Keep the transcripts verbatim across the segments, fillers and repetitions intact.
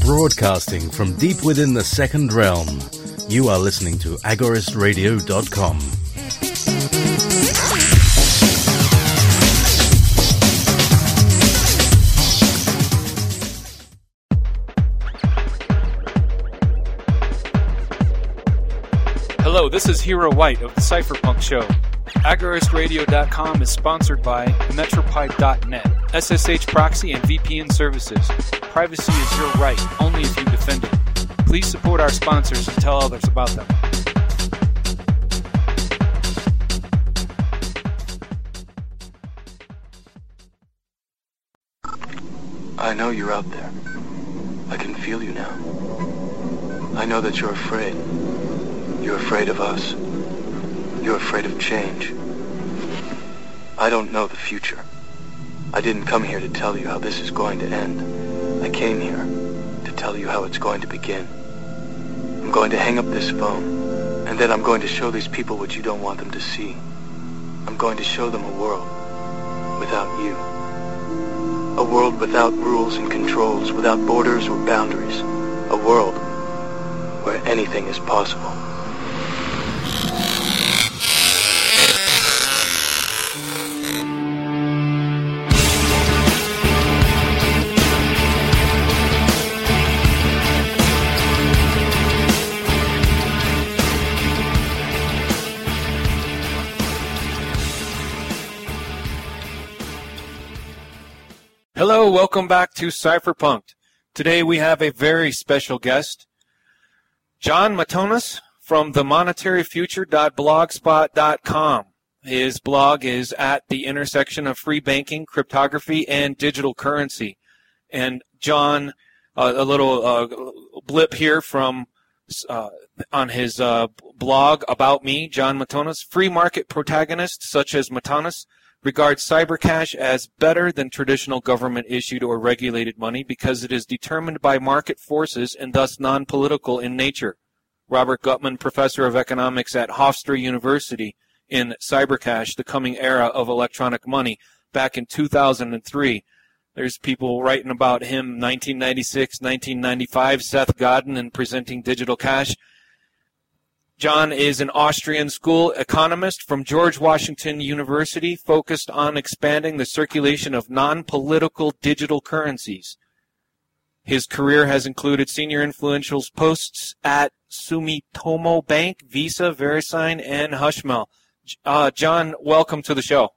Broadcasting from deep within the second realm, you are listening to agorist radio dot com. Hello, this is Hero White of the Cypherpunk Show. agorist radio dot com is sponsored by Metropipe dot net, S S H proxy and V P N services. Privacy is your right, only if you defend it. Please support our sponsors and tell others about them. I know you're out there. I can feel you now. I know that you're afraid. You're afraid of us. You're afraid of change. I don't know the future. I didn't come here to tell you how this is going to end. I came here to tell you how it's going to begin. I'm going to hang up this phone, and then I'm going to show these people what you don't want them to see. I'm going to show them a world without you. A world without rules and controls, without borders or boundaries. A world where anything is possible. Hello, welcome back to Cypherpunk. Today we have a very special guest, John Matonis from the monetary future dot blogspot dot com. His blog is at the intersection of free banking, cryptography, and digital currency. And John, uh, a little uh, blip here from uh, on his uh, blog about me, John Matonis. Free market protagonists such as Matonis regards cybercash as better than traditional government-issued or regulated money because it is determined by market forces and thus non-political in nature. Robert Gutman, professor of economics at Hofstra University in Cybercash, the Coming Era of Electronic Money, back in two thousand three. There's people writing about him, nineteen ninety-six, nineteen ninety-five, Seth Godin, and Presenting Digital Cash. John is an Austrian school economist from George Washington University focused on expanding the circulation of non-political digital currencies. His career has included senior influential posts at Sumitomo Bank, Visa, VeriSign, and Hushmel. Uh, John, welcome to the show.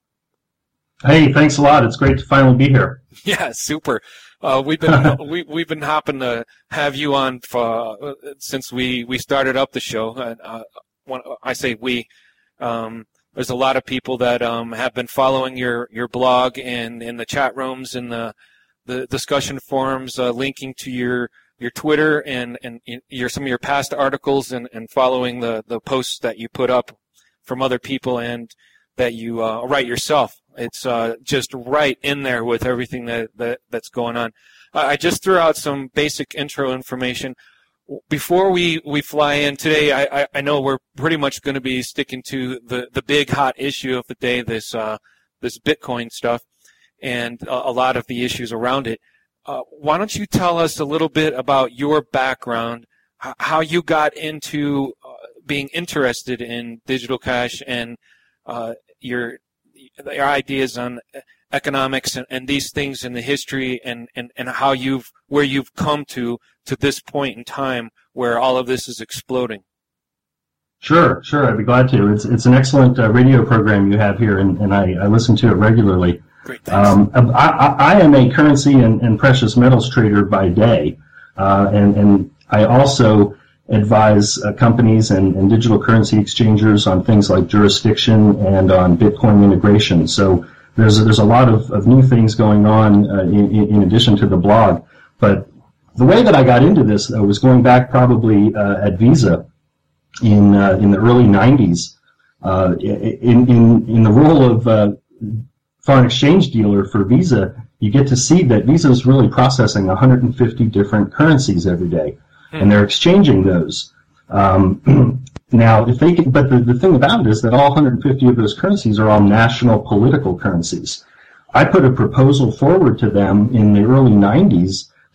Hey, thanks a lot. It's great to finally be here. Yeah, super. Uh, we've been we we've been hopping to have you on for, uh, since we, we started up the show. Uh, when I say we, um, there's a lot of people that um, have been following your, your blog and in the chat rooms and the the discussion forums, uh, linking to your your Twitter and and your some of your past articles and, and following the, the posts that you put up from other people and that you uh, write yourself. It's uh, just right in there with everything that, that that's going on. Uh, I just threw out some basic intro information. Before we, we fly in today, I, I, I know we're pretty much going to be sticking to the, the big hot issue of the day, this uh, this Bitcoin stuff, and a, a lot of the issues around it. Uh, why don't you tell us a little bit about your background, h- how you got into uh, being interested in digital cash and uh, your your ideas on economics and, and these things in the history and, and, and how you've where you've come to to this point in time where all of this is exploding. Sure, sure. I'd be glad to. It's it's an excellent uh, radio program you have here, and, and I, I listen to it regularly. Great, thanks. Um, I, I, I am a currency and, and precious metals trader by day, uh, and, and I also advise uh, companies and, and digital currency exchangers on things like jurisdiction and on Bitcoin integration. So there's a, there's a lot of, of new things going on uh, in, in addition to the blog. But the way that I got into this uh, was going back probably uh, at Visa in uh, in the early nineties. Uh, in, in, in the role of uh, foreign exchange dealer for Visa, you get to see that Visa is really processing one hundred fifty different currencies every day. And they're exchanging those. Um, now, if they can, but the, the thing about it is that all one hundred fifty of those currencies are all national political currencies. I put a proposal forward to them in the early nineties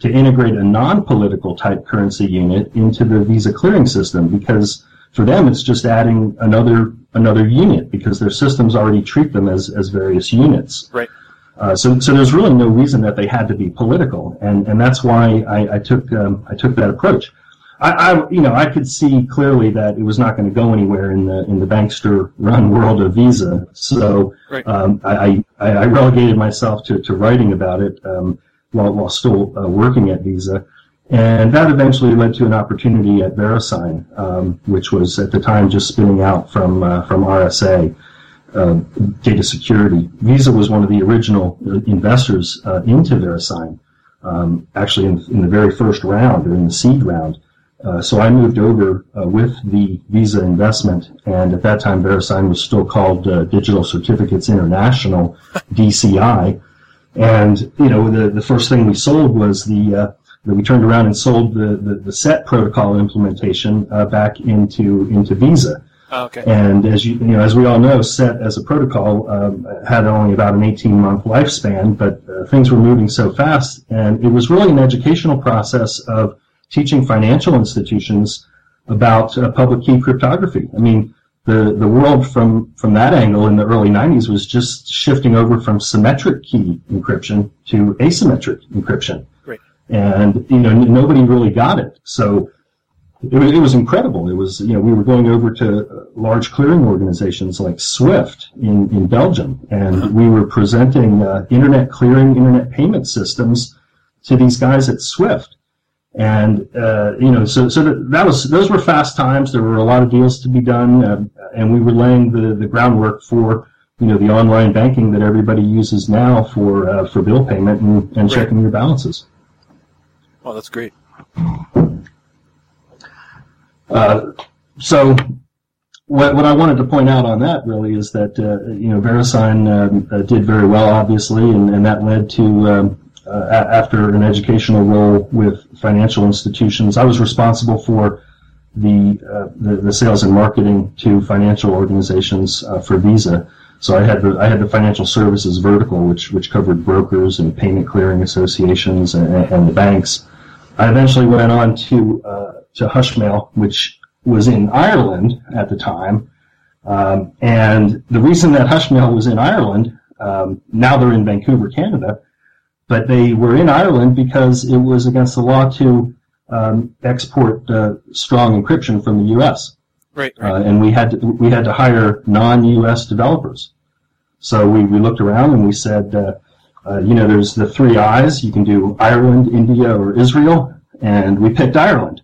to integrate a non-political type currency unit into the Visa clearing system, because for them it's just adding another another unit, because their systems already treat them as, as various units. Right. Uh, so, so there's really no reason that they had to be political, and, and that's why I, I took um, I took that approach. I, I you know I could see clearly that it was not going to go anywhere in the in the bankster-run world of Visa. So right. um, I, I I relegated myself to, to writing about it um, while while still uh, working at Visa, and that eventually led to an opportunity at VeriSign, um, which was at the time just spinning out from uh, from R S A. Uh, data security. Visa was one of the original investors uh, into VeriSign, um, actually in, in the very first round, or in the seed round. Uh, so I moved over uh, with the Visa investment, and at that time VeriSign was still called uh, Digital Certificates International, D C I. And, you know, the, the first thing we sold was the, uh, that we turned around and sold the, the, the S E T protocol implementation uh, back into, into Visa. Oh, okay. And as you, you know, as we all know, S E T as a protocol um, had only about an eighteen-month lifespan, but uh, things were moving so fast, and it was really an educational process of teaching financial institutions about uh, public key cryptography. I mean, the the world from from that angle in the early nineties was just shifting over from symmetric key encryption to asymmetric encryption. Right. And you know, n- nobody really got it. So It was, it was incredible. It was, you know, we were going over to large clearing organizations like SWIFT in, in Belgium, and we were presenting uh, internet clearing, internet payment systems to these guys at SWIFT. And, uh, you know, so, so that, that was, those were fast times. There were a lot of deals to be done, uh, and we were laying the, the groundwork for, you know, the online banking that everybody uses now for, uh, for bill payment and, and Right. checking your balances. Oh, that's great. Uh, so what, what I wanted to point out on that really is that, uh, you know, VeriSign um, uh, did very well, obviously, and, and that led to, um, uh, a- after an educational role with financial institutions, I was responsible for the, uh, the, the sales and marketing to financial organizations uh, for Visa. So I had the I had the financial services vertical, which which covered brokers and payment clearing associations and, and the banks. I eventually went on to uh, to Hushmail, which was in Ireland at the time, um, and the reason that Hushmail was in Ireland, um, now they're in Vancouver, Canada, but they were in Ireland because it was against the law to um, export uh, strong encryption from the U S Right, right. Uh, and we had to, we had to hire non-U S developers. So we, we looked around and we said, uh, uh, you know, there's the three I's. You can do Ireland, India, or Israel, and we picked Ireland.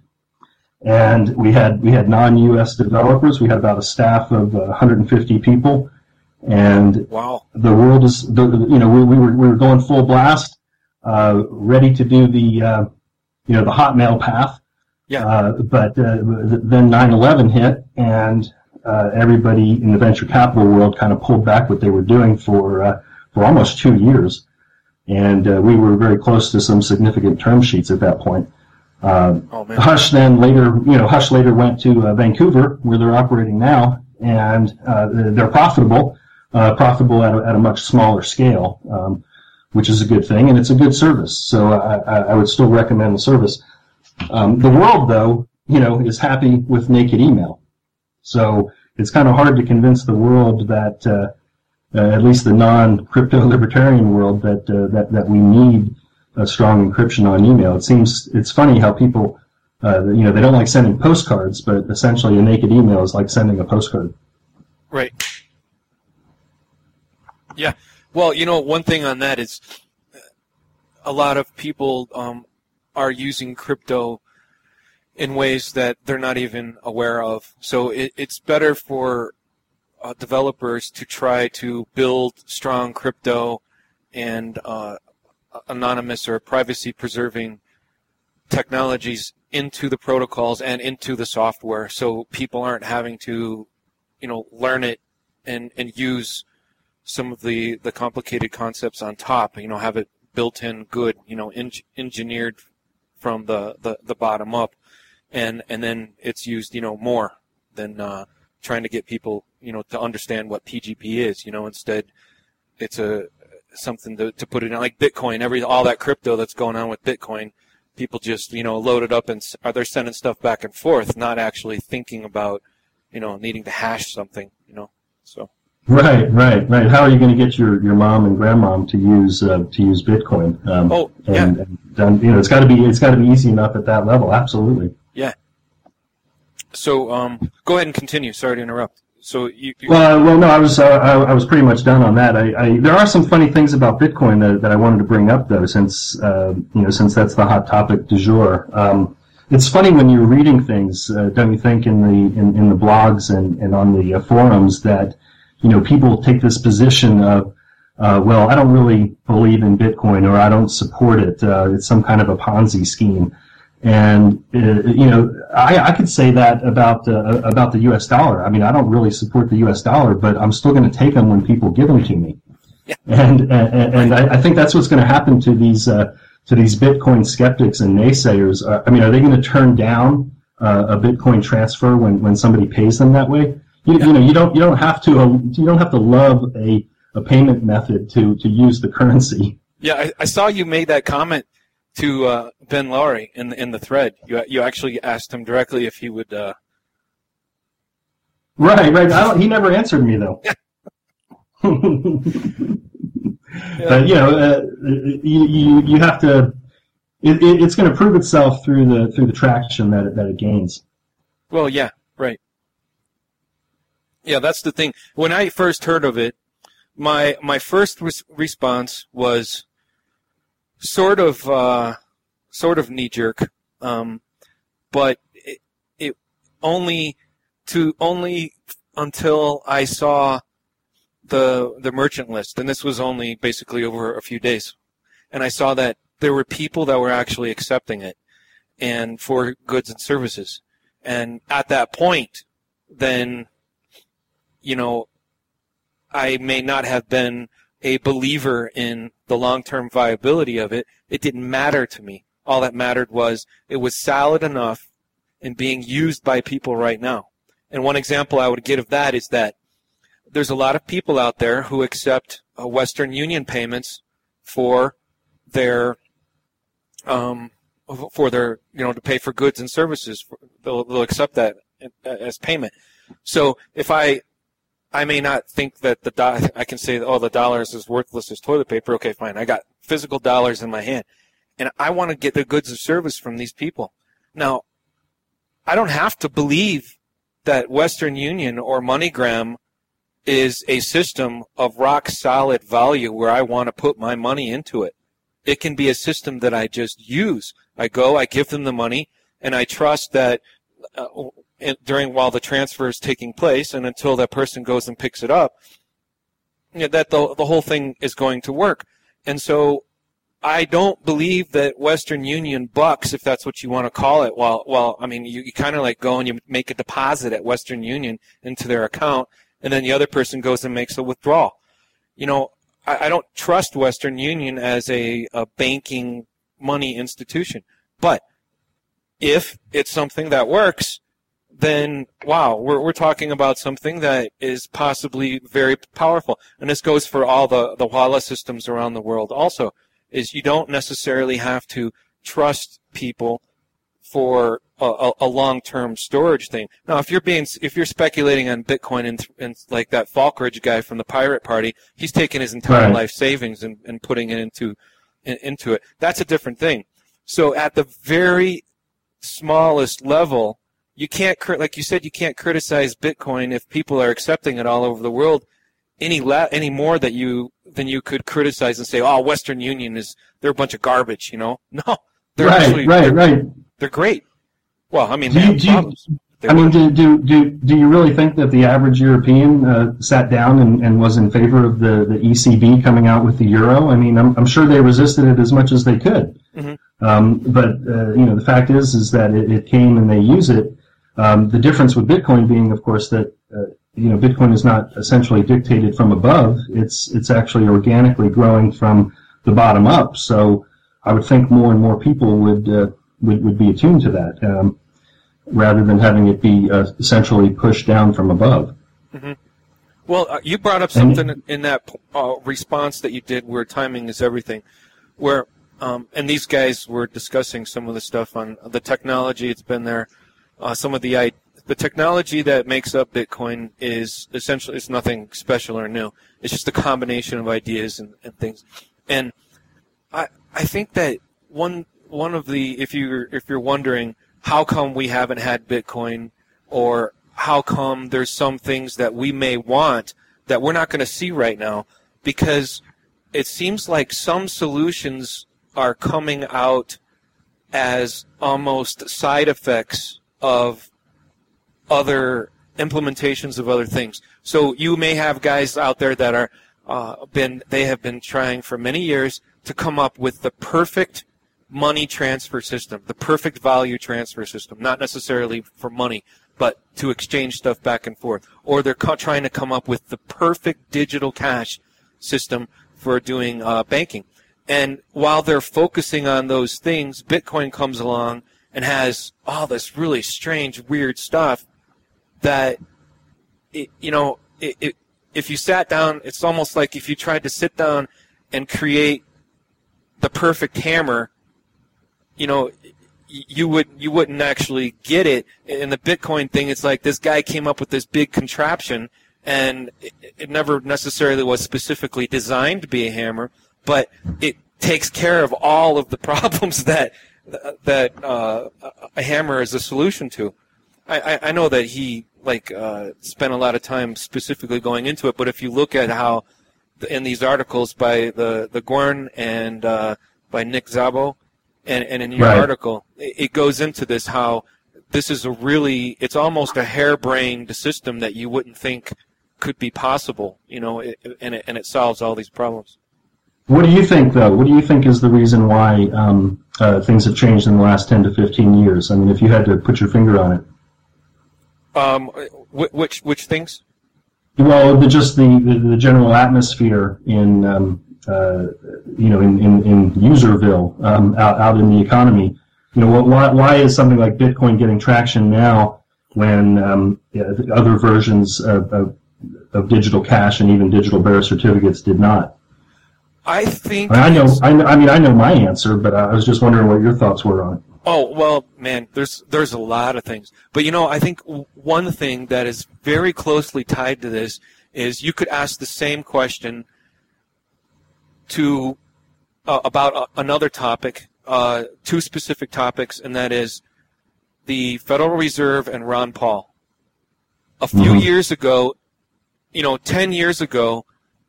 And we had we had non-U S developers. We had about a staff of uh, one hundred fifty people, and Wow. the world is, the, you know, we, we were we were going full blast, uh, ready to do the, uh, you know, the Hotmail path. Yeah. Uh, but uh, then nine eleven hit, and uh, everybody in the venture capital world kind of pulled back what they were doing for uh, for almost two years, and uh, we were very close to some significant term sheets at that point. Uh, Oh, man. Hush then later, you know, Hush later went to uh, Vancouver, where they're operating now, and uh, they're profitable, uh, profitable at a, at a much smaller scale, um, which is a good thing, and it's a good service. So I, I I would still recommend the service. Um, the world, though, you know, is happy with naked email. So it's kind of hard to convince the world that, uh, uh, at least the non-crypto libertarian world, that uh, that that we need a strong encryption on email. It seems it's funny how people, uh, you know, they don't like sending postcards, but essentially a naked email is like sending a postcard. Right. Yeah. Well, you know, one thing on that is a lot of people um, are using crypto in ways that they're not even aware of. So it, it's better for uh, developers to try to build strong crypto and uh, anonymous or privacy-preserving technologies into the protocols and into the software, so people aren't having to, you know, learn it and, and use some of the, the complicated concepts on top, you know, have it built in good, you know, in, engineered from the, the, the bottom up, and, and then it's used, you know, more than uh, trying to get people, you know, to understand what P G P is. You know, instead it's a something to, to put it in, like Bitcoin, every all that crypto that's going on with Bitcoin. people just, you know, load it up and are they sending stuff back and forth, not actually thinking about, you know, needing to hash something, you know. So. Right, right, right. How are you going to get your, your mom and grandmom to use uh, to use Bitcoin? Um, oh, yeah. And, and, you know, it's got to be it's got to be easy enough at that level. Absolutely. Yeah. So, um, go ahead and continue. Sorry to interrupt. So you. you well, well, no, I was uh, I, I was pretty much done on that. I, I there are some funny things about Bitcoin that, that I wanted to bring up though, since uh, you know since that's the hot topic du jour. Um, it's funny when you're reading things, uh, don't you think, in the in, in the blogs and, and on the uh, forums that you know people take this position of uh, well, I don't really believe in Bitcoin or I don't support it. Uh, it's some kind of a Ponzi scheme. And uh, you know, I, I could say that about uh, about the U S dollar. I mean, I don't really support the U S dollar, but I'm still going to take them when people give them to me. Yeah. And and, and I, I think that's what's going to happen to these uh, to these Bitcoin skeptics and naysayers. Uh, I mean, are they going to turn down uh, a Bitcoin transfer when, when somebody pays them that way? You, yeah. you know, you don't you don't have to uh, you don't have to love a, a payment method to, to use the currency. Yeah, I, I saw you made that comment to uh, Ben Lowry in the, in the thread. You you actually asked him directly if he would. Uh... Right, right. I don't, he never answered me though. Yeah. But you know, uh, you, you you have to. It, it, it's going to prove itself through the through the traction that it, that it gains. Well, yeah, right. Yeah, that's the thing. When I first heard of it, my my first res- response was sort of uh, sort of knee jerk, um, but it, it only to only until I saw the the merchant list, and this was only basically over a few days, and I saw that there were people that were actually accepting it, and for goods and services, and at that point, then, you know, I may not have been a believer in the long-term viability of it. It didn't matter to me. All that mattered was it was solid enough and being used by people right now. And one example I would give of that is that there's a lot of people out there who accept uh, Western Union payments for their, um, for their, you know, to pay for goods and services. They'll, they'll accept that as payment. So if I I may not think that the do- I can say, oh, the dollar is as worthless as toilet paper. Okay, fine. I got physical dollars in my hand, and I want to get the goods and service from these people. Now, I don't have to believe that Western Union or MoneyGram is a system of rock-solid value where I want to put my money into it. It can be a system that I just use. I go, I give them the money, and I trust that uh, during while the transfer is taking place and until that person goes and picks it up, you know, that the the whole thing is going to work. And so I don't believe that Western Union bucks, if that's what you want to call it, while, while I mean, you, you kind of like go and you make a deposit at Western Union into their account, and then the other person goes and makes a withdrawal. You know, I, I don't trust Western Union as a, a banking money institution. But if it's something that works, then, wow, we're we're talking about something that is possibly very powerful. And this goes for all the, the wallet systems around the world also, is you don't necessarily have to trust people for a, a long-term storage thing. Now, if you're being, if you're speculating on Bitcoin and, and like that Falkridge guy from the Pirate Party, he's taking his entire right. life savings and, and putting it into in, into it. That's a different thing. So at the very smallest level, you can't, like you said, you can't criticize Bitcoin if people are accepting it all over the world any la- any more that you than you could criticize and say, oh, Western Union is, they're a bunch of garbage, you know? No, they're right, actually right, they're, right. They're great. Well, I mean, do they you, have do problems. You, I mean, do, do do do you really think that the average European uh, sat down and, and was in favor of the, the E C B coming out with the euro? I mean, I'm I'm sure they resisted it as much as they could. Mm-hmm. Um, but uh, you know, the fact is is that it, it came and they use it. Um, the difference with Bitcoin being, of course, that uh, you know Bitcoin is not essentially dictated from above. It's it's actually organically growing from the bottom up. So I would think more and more people would uh, would, would be attuned to that, um, rather than having it be uh, essentially pushed down from above. Mm-hmm. Well, uh, you brought up something and, in that uh, response that you did where timing is everything, where Um, and these guys were discussing some of the stuff on the technology. It's been there. Uh, some of the the technology that makes up Bitcoin is essentially it's nothing special or new. It's just a combination of ideas and, and things. And I I think that one one of the if you if you're wondering how come we haven't had Bitcoin, or how come there's some things that we may want that we're not going to see right now, because it seems like some solutions are coming out as almost side effects of other implementations of other things. So you may have guys out there that are uh, been they have been trying for many years to come up with the perfect money transfer system, the perfect value transfer system, not necessarily for money, but to exchange stuff back and forth. Or they're co- trying to come up with the perfect digital cash system for doing uh, banking. And while they're focusing on those things, Bitcoin comes along and has all this really strange, weird stuff that, it, you know, it, it, if you sat down, it's almost like if you tried to sit down and create the perfect hammer, you know, you would you wouldn't actually get it. In the Bitcoin thing, it's like this guy came up with this big contraption, and it, it never necessarily was specifically designed to be a hammer, but it takes care of all of the problems that that uh, a hammer is a solution to. I, I, I know that he like uh, spent a lot of time specifically going into it, but if you look at how in these articles by the the Gorn and uh, by Nick Szabo, and, and in your right. article, it, it goes into this how this is a really it's almost a harebrained system that you wouldn't think could be possible, you know, it, and it, and it solves all these problems. What do you think, though? What do you think is the reason why um, uh, things have changed in the last ten to fifteen years? I mean, if you had to put your finger on it. Um, which which things? Well, the, just the, the, the general atmosphere in um, uh, you know in in, in Userville, um, out out in the economy. You know, why why is something like Bitcoin getting traction now when um, yeah, other versions of, of of digital cash and even digital bearer certificates did not? I think I know. I, I mean, I know my answer, but I was just wondering what your thoughts were on it. Oh, well, man, there's there's a lot of things. But, you know, I think one thing that is very closely tied to this is you could ask the same question to uh, about uh, another topic, uh, two specific topics, and that is the Federal Reserve and Ron Paul. A few mm-hmm. years ago, you know, ten years ago,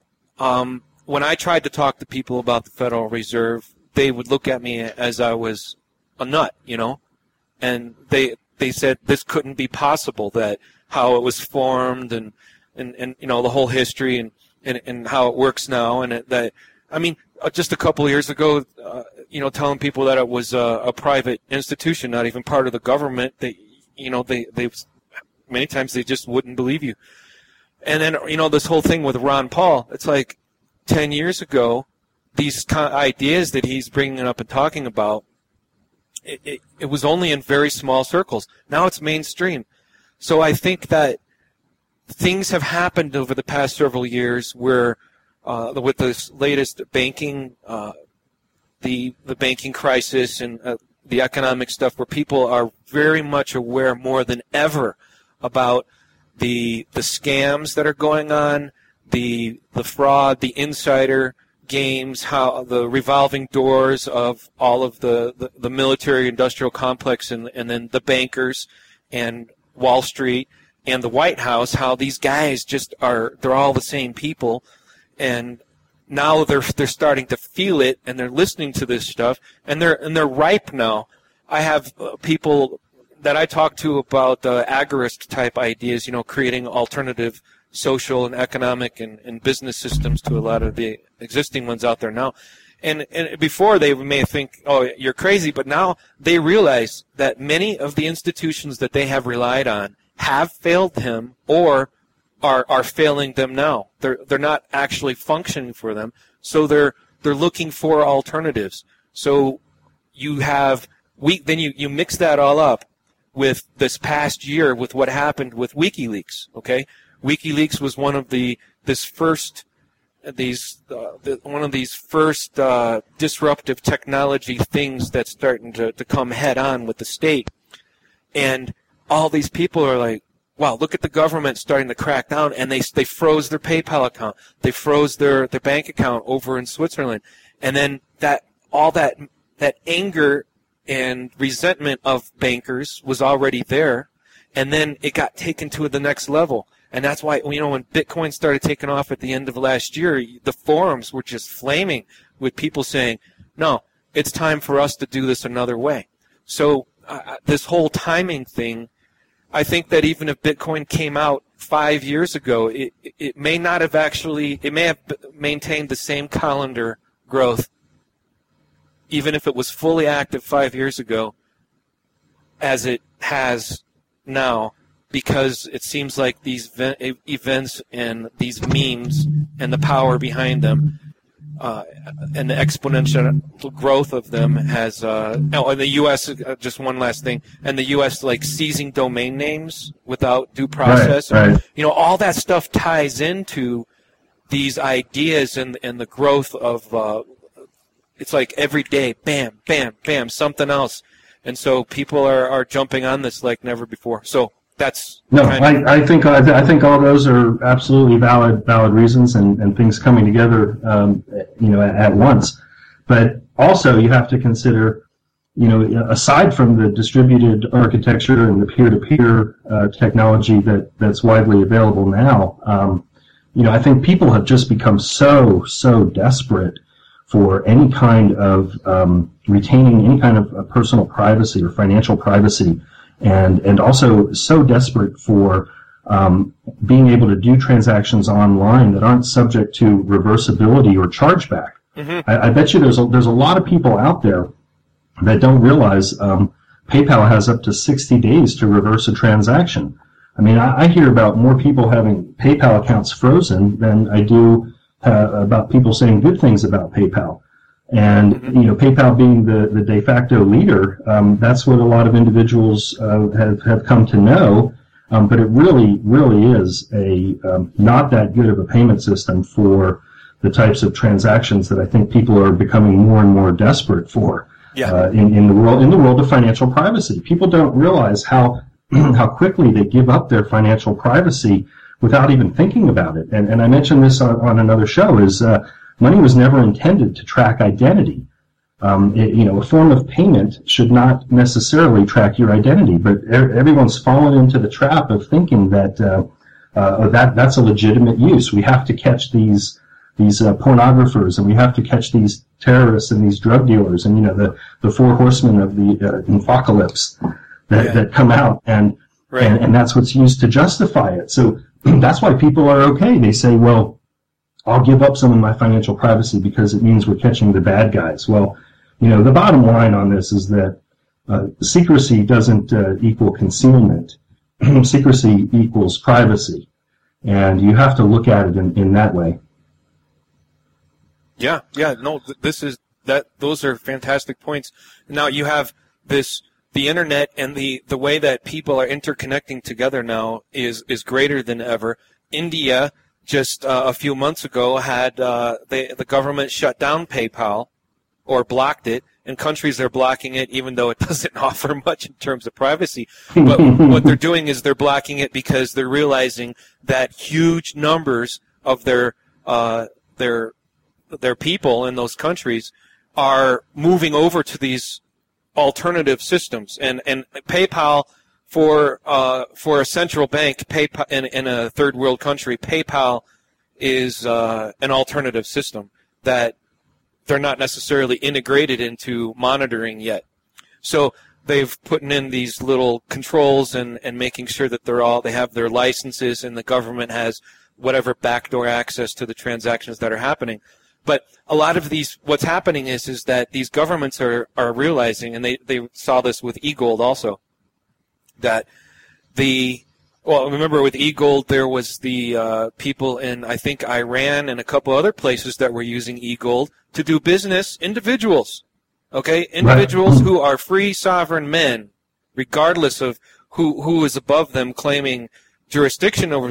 um, when I tried to talk to people about the Federal Reserve, they would look at me as I was a nut, you know, and they they said this couldn't be possible, that how it was formed and, and, and you know, the whole history and, and, and how it works now. And it, that, I mean, just a couple of years ago, uh, you know, telling people that it was a, a private institution, not even part of the government, they, you know, they, they many times they just wouldn't believe you. And then, you know, this whole thing with Ron Paul, it's like ten years ago, these ideas that he's bringing up and talking about, It, it, it was only in very small circles. Now it's mainstream. So I think that things have happened over the past several years where, uh, with this latest banking, uh, the the banking crisis and uh, the economic stuff, where people are very much aware more than ever about the the scams that are going on, the the fraud, the insider games, how the revolving doors of all of the, the, the military-industrial complex, and, and then the bankers and Wall Street and the White House, how these guys just are, they're all the same people, and now they're they're starting to feel it, and they're listening to this stuff, and they're and they're ripe now. I have uh, people that I talk to about uh, agorist-type ideas, you know, creating alternative social and economic and, and business systems to a lot of the existing ones out there now. And, and before they may think, oh, you're crazy, but now they realize that many of the institutions that they have relied on have failed them or are are failing them now. They're they're not actually functioning for them, so they're they're looking for alternatives. So you have we then you, you mix that all up with this past year with what happened with WikiLeaks, okay? WikiLeaks was one of the this first these uh, the, one of these first uh, disruptive technology things that's starting to, to come head on with the state. And all these people are like, wow, look at the government starting to crack down, and they they froze their PayPal account. They froze their, their bank account over in Switzerland. And then that all that that anger and resentment of bankers was already there, and then it got taken to the next level. And that's why, you know, when Bitcoin started taking off at the end of last year, the forums were just flaming with people saying, no, it's time for us to do this another way. So uh, this whole timing thing, I think that even if Bitcoin came out five years ago, it, it may not have actually, it may have maintained the same calendar growth, even if it was fully active five years ago, as it has now. Because it seems like these events and these memes and the power behind them uh, and the exponential growth of them has, uh, oh, and the U S, uh, just one last thing, and the U S like seizing domain names without due process. Right, right. You know, all that stuff ties into these ideas and, and the growth of, uh, it's like every day, bam, bam, bam, something else. And so people are, are jumping on this like never before. So, That's no, I, I think I think all those are absolutely valid valid reasons and, and things coming together, um, you know, at, at once. But also you have to consider, you know, aside from the distributed architecture and the peer-to-peer uh, technology that, that's widely available now, um, you know, I think people have just become so so desperate for any kind of um, retaining any kind of uh, personal privacy or financial privacy. And and also so desperate for um, being able to do transactions online that aren't subject to reversibility or chargeback. Mm-hmm. I, I bet you there's a, there's a lot of people out there that don't realize um, PayPal has up to sixty days to reverse a transaction. I mean, I, I hear about more people having PayPal accounts frozen than I do uh, about people saying good things about PayPal. And, you know, PayPal being the, the de facto leader, um, that's what a lot of individuals uh, have, have come to know. Um, but it really, really is a um, not that good of a payment system for the types of transactions that I think people are becoming more and more desperate for yeah. uh, in, in the world in the world of financial privacy. People don't realize how how quickly they give up their financial privacy without even thinking about it. And, and I mentioned this on, on another show is uh, money was never intended to track identity. Um, it, you know, a form of payment should not necessarily track your identity, but er, everyone's fallen into the trap of thinking that uh, uh, that that's a legitimate use. We have to catch these these uh, pornographers, and we have to catch these terrorists and these drug dealers, and you know the the four horsemen of the uh, apocalypse that yeah. that come out, and, right. and and that's what's used to justify it. So that's why people are okay. They say, well, I'll give up some of my financial privacy because it means we're catching the bad guys. Well, you know, the bottom line on this is that uh, secrecy doesn't uh, equal concealment. Secrecy equals privacy. And you have to look at it in, in that way. Yeah, yeah, no, this is, that, those are fantastic points. Now you have this, the internet and the, the way that people are interconnecting together now is, is greater than ever. India, just uh, a few months ago, had uh, they, the government shut down PayPal or blocked it, and countries are blocking it even though it doesn't offer much in terms of privacy. But what they're doing is they're blocking it because they're realizing that huge numbers of their uh, their their people in those countries are moving over to these alternative systems, and and PayPal. For uh, for a central bank, PayPal in, in a third world country, PayPal is uh, an alternative system that they're not necessarily integrated into monitoring yet. So they've put in these little controls and, and making sure that they're all they have their licenses, and the government has whatever backdoor access to the transactions that are happening. But a lot of these, what's happening is is that these governments are, are realizing, and they, they saw this with eGold also, that the, well, remember with eGold there was the uh, people in, I think, Iran and a couple other places that were using eGold to do business, individuals, okay? Individuals right. who are free sovereign men, regardless of who, who is above them claiming jurisdiction over them,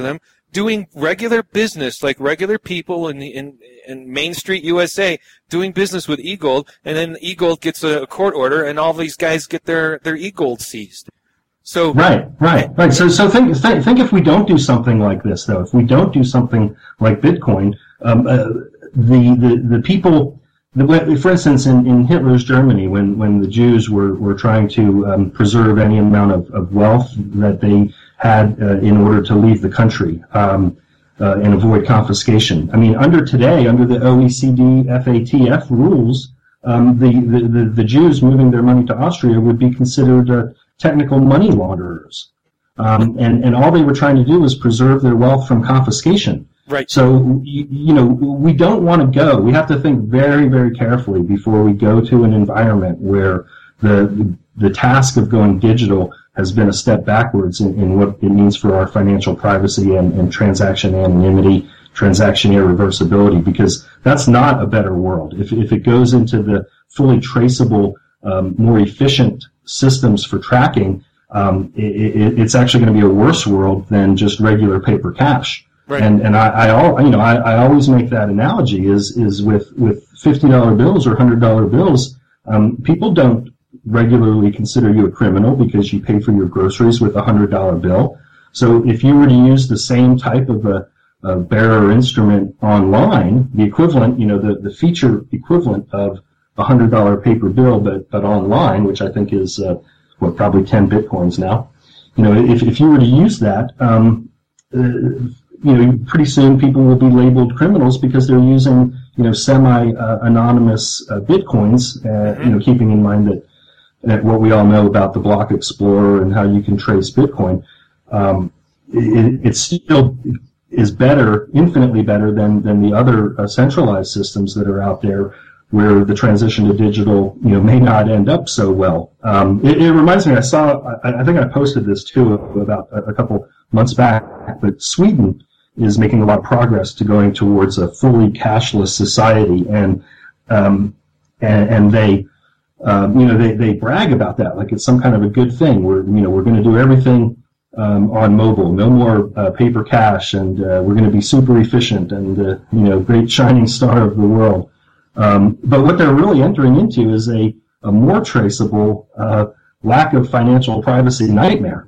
doing regular business, like regular people in the, in, in Main Street, U S A, doing business with eGold, and then eGold gets a court order, and all these guys get their, their eGold seized. So right, right, right. So, so think, think, think if we don't do something like this, though. If we don't do something like Bitcoin, um, uh, the, the the people, the, for instance, in, in Hitler's Germany, when, when the Jews were, were trying to um, preserve any amount of, of wealth that they had uh, in order to leave the country um, uh, and avoid confiscation. I mean, under today, under the O E C D F A T F rules, um, the, the, the, the Jews moving their money to Austria would be considered uh, technical money launderers. Um, and, and all they were trying to do was preserve their wealth from confiscation. Right. So, you, you know, we don't want to go. We have to think very, very carefully before we go to an environment where the the task of going digital has been a step backwards in, in what it means for our financial privacy and, and transaction anonymity, transaction irreversibility, because that's not a better world. If, if it goes into the fully traceable, um, more efficient systems for tracking, um, it, it, it's actually going to be a worse world than just regular paper cash. Right. And and I, I all you know I, I always make that analogy is is with with fifty dollar bills or hundred dollar bills. Um, people don't regularly consider you a criminal because you pay for your groceries with a hundred dollar bill. So if you were to use the same type of a, a bearer instrument online, the equivalent, you know, the, the feature equivalent of a hundred dollar paper bill, but but online, which I think is uh, what probably ten bitcoins now. You know, if if you were to use that. Um, uh, You know, pretty soon people will be labeled criminals because they're using, you know, semi-anonymous uh, bitcoins. Uh, mm-hmm. You know, keeping in mind that, that what we all know about the Block Explorer and how you can trace Bitcoin, um, it, it still is better, infinitely better than than the other uh, centralized systems that are out there, where the transition to digital, you know, may not end up so well. Um, it, it reminds me, I saw, I, I think I posted this too about a, a couple months back, but Sweden is making a lot of progress to going towards a fully cashless society, and um, and, and they, um, you know, they, they brag about that like it's some kind of a good thing. We're, you know, we're going to do everything um, on mobile, no more uh, paper cash, and uh, we're going to be super efficient and uh, you know, great shining star of the world. Um, but what they're really entering into is a, a more traceable uh, lack of financial privacy nightmare.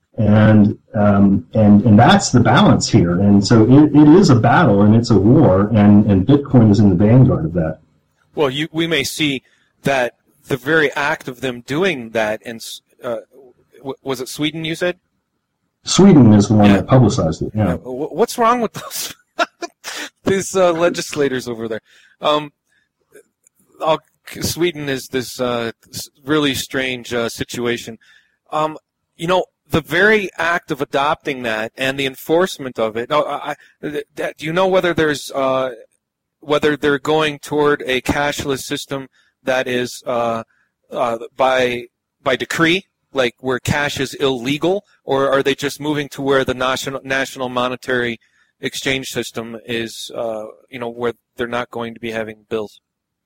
And, um, and, and that's the balance here. And so it, it is a battle and it's a war, and, and Bitcoin is in the vanguard of that. Well, you, we may see that the very act of them doing that, and uh, was it Sweden you said? Sweden is the one yeah. that publicized it, yeah. What's wrong with those these uh, legislators over there? Um, I'll, Sweden is this uh, really strange uh, situation. Um, you know, the very act of adopting that and the enforcement of it. Now, I, that, do you know whether there's uh, whether they're going toward a cashless system that is uh, uh, by by decree, like where cash is illegal, or are they just moving to where the national national monetary exchange system is, uh, you know, where they're not going to be having bills?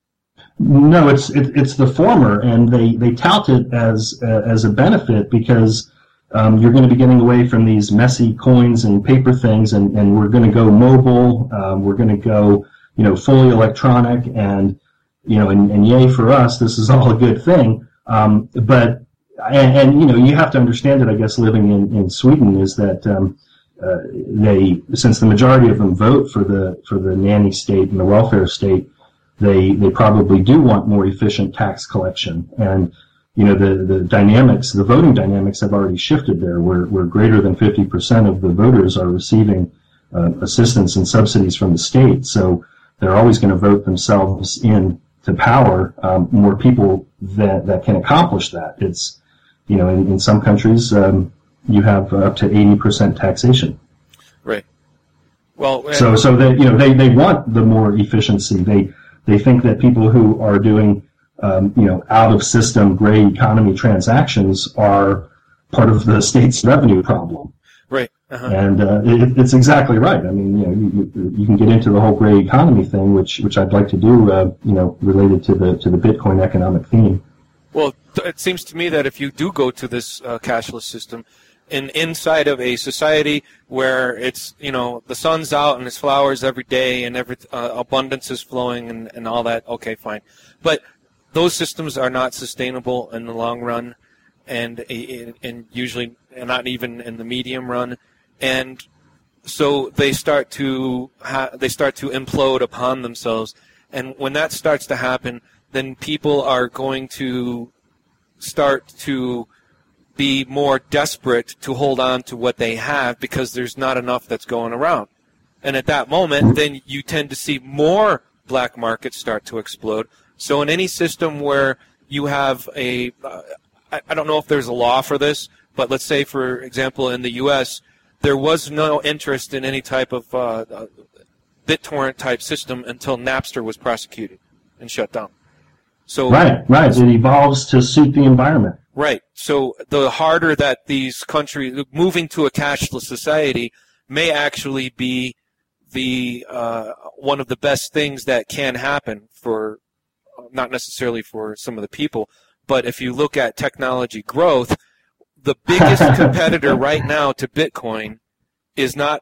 No, it's it, it's the former, and they, they tout it as uh, as a benefit because um, you're going to be getting away from these messy coins and paper things, and, and we're going to go mobile. Um, we're going to go, you know, fully electronic, and you know, and, and yay for us, this is all a good thing. Um, but and, and you know, you have to understand it. I guess living in, in Sweden is that um, uh, they, since the majority of them vote for the for the nanny state and the welfare state. They they probably do want more efficient tax collection, and you know the, the dynamics, the voting dynamics have already shifted there. Where where greater than fifty percent of the voters are receiving uh, assistance and subsidies from the state, so they're always going to vote themselves in to power um, more people that that can accomplish that. It's you know in, in some countries um, you have up to eighty percent taxation. Right. Well, so so they you know they they want the more efficiency. They They think that people who are doing, um, you know, out-of-system gray economy transactions are part of the state's revenue problem. Right. Uh-huh. And uh, it, it's exactly right. I mean, you know, you, you can get into the whole gray economy thing, which which I'd like to do, uh, you know, related to the to the Bitcoin economic theme. Well, it seems to me that if you do go to this uh, cashless system, in inside of a society where it's, you know, the sun's out and it's flowers every day and every uh, abundance is flowing and, and all that, okay, fine. But those systems are not sustainable in the long run, and and usually not even in the medium run, and so they start to ha- they start to implode upon themselves. And when that starts to happen, then people are going to start to be more desperate to hold on to what they have because there's not enough that's going around. And at that moment, then you tend to see more black markets start to explode. So in any system where you have a, uh, I, I don't know if there's a law for this, but let's say, for example, in the U S, there was no interest in any type of uh, uh, BitTorrent type system until Napster was prosecuted and shut down. So right, right. It evolves to suit the environment. Right. So the harder that these countries, moving to a cashless society, may actually be the uh, one of the best things that can happen for, not necessarily for some of the people, but if you look at technology growth, the biggest competitor right now to Bitcoin is not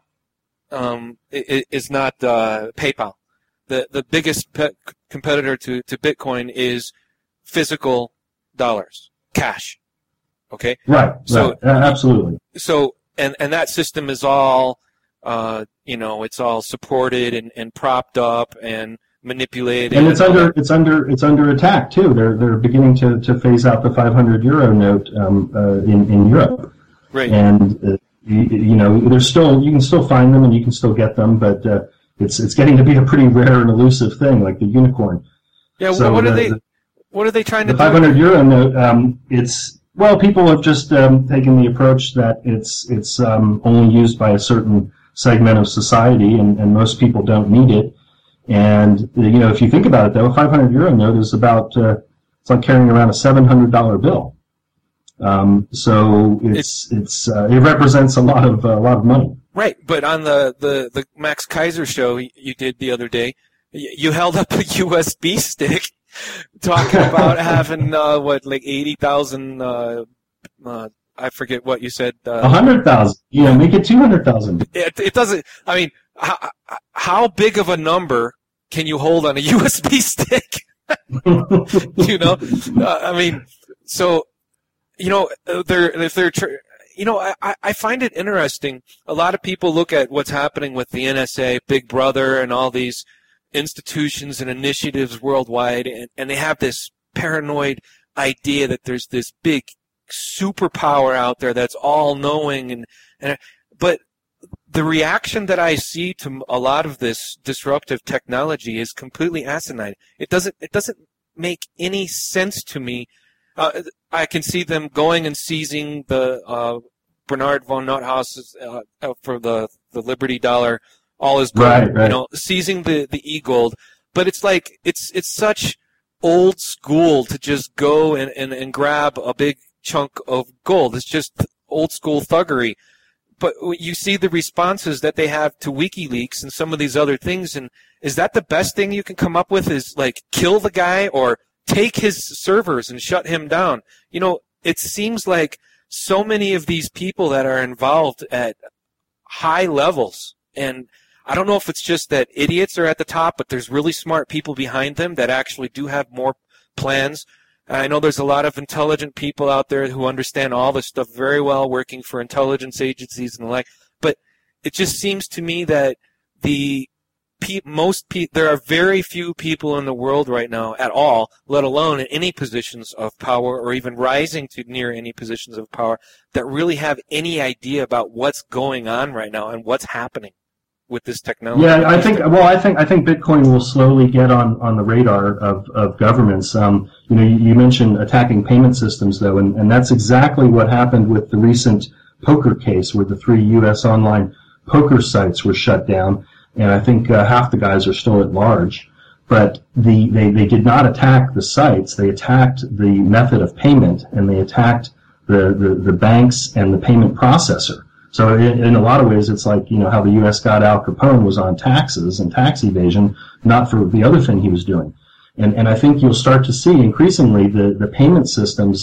um, is not uh, PayPal. The the biggest pe- competitor to, to Bitcoin is physical dollars, cash. Okay. Right. So right. Uh, absolutely. So and, and that system is all uh, you know, it's all supported and, and propped up and manipulated. And it's under it's under it's under attack too. They're they're beginning to, to phase out the five hundred euro note um, uh, in in Europe. Right. And uh, you, you know, there's still you can still find them and you can still get them, but uh, it's it's getting to be a pretty rare and elusive thing, like the unicorn. Yeah. So what the, are they? The, what are they trying to the do? five hundred euro note. Um, it's well, people have just um, taken the approach that it's it's um, only used by a certain segment of society, and, and most people don't need it. And you know, if you think about it, though, a five hundred euro note is about uh, it's like carrying around a seven hundred dollar bill. Um, so it's it's uh, it represents a lot of uh, a lot of money. Right, but on the, the, the Max Kaiser show you did the other day, you held up a U S B stick talking about having uh, what like eighty thousand. Uh, uh, I forget what you said. Uh, a hundred thousand. You know, make it two hundred thousand. It, it doesn't. I mean, how, how big of a number can you hold on a U S B stick? You know, uh, I mean, so you know, they're if they're. Tr- You know, I, I find it interesting. A lot of people look at what's happening with the N S A, Big Brother, and all these institutions and initiatives worldwide, and, and they have this paranoid idea that there's this big superpower out there that's all-knowing. And, and but the reaction that I see to a lot of this disruptive technology is completely asinine. It doesn't. It doesn't make any sense to me. Uh, I can see them going and seizing the uh, Bernard von Nothaus uh, for the, the Liberty Dollar, all his gold, right, right. you know, seizing the, the e-gold. But it's like, it's it's such old school to just go and, and, and grab a big chunk of gold. It's just old school thuggery. But you see the responses that they have to WikiLeaks and some of these other things, and is that the best thing you can come up with, is like kill the guy or take his servers and shut him down? You know, it seems like so many of these people that are involved at high levels, and I don't know if it's just that idiots are at the top, but there's really smart people behind them that actually do have more plans. I know there's a lot of intelligent people out there who understand all this stuff very well, working for intelligence agencies and the like, but it just seems to me that the Pe- most pe- there are very few people in the world right now at all, let alone in any positions of power or even rising to near any positions of power, that really have any idea about what's going on right now and what's happening with this technology. Yeah, I think. Well, I think I think Bitcoin will slowly get on, on the radar of, of governments. Um, you know, you, you mentioned attacking payment systems, though, and, and that's exactly what happened with the recent poker case, where the three U S online poker sites were shut down. And I think uh, half the guys are still at large. But the they, they did not attack the sites. They attacked the method of payment, and they attacked the, the, the banks and the payment processor. So in, in a lot of ways, it's like, you know, how the U S got Al Capone was on taxes and tax evasion, not for the other thing he was doing. And and I think you'll start to see increasingly the, the payment systems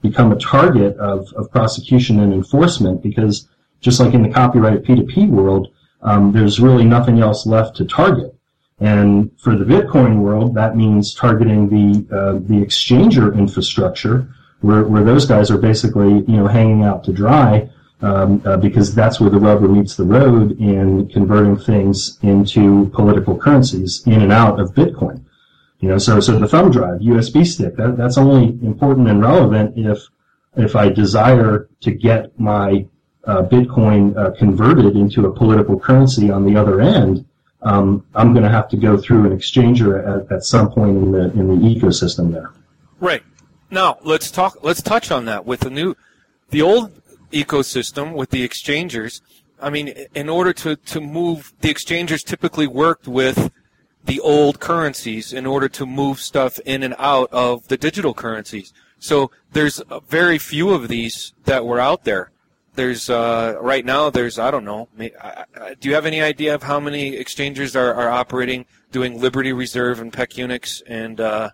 become a target of, of prosecution and enforcement because just like in the copyrighted P two P world, um, there's really nothing else left to target. And for the Bitcoin world, that means targeting the uh, the exchanger infrastructure, where where those guys are basically you know hanging out to dry, um, uh, because that's where the rubber meets the road in converting things into political currencies in and out of Bitcoin. You know, so so the thumb drive, U S B stick, that that's only important and relevant if if I desire to get my uh, Bitcoin uh, converted into a political currency on the other end. Um, I'm going to have to go through an exchanger at, at some point in the in the ecosystem there. Right. Now let's talk. Let's touch on that with the new, the old ecosystem with the exchangers. I mean, in order to to move, the exchangers typically worked with the old currencies in order to move stuff in and out of the digital currencies. So there's very few of these that were out there. There's uh, right now. There's I don't know. Do you have any idea of how many exchangers are, are operating, doing Liberty Reserve and PECUNIX and? Uh,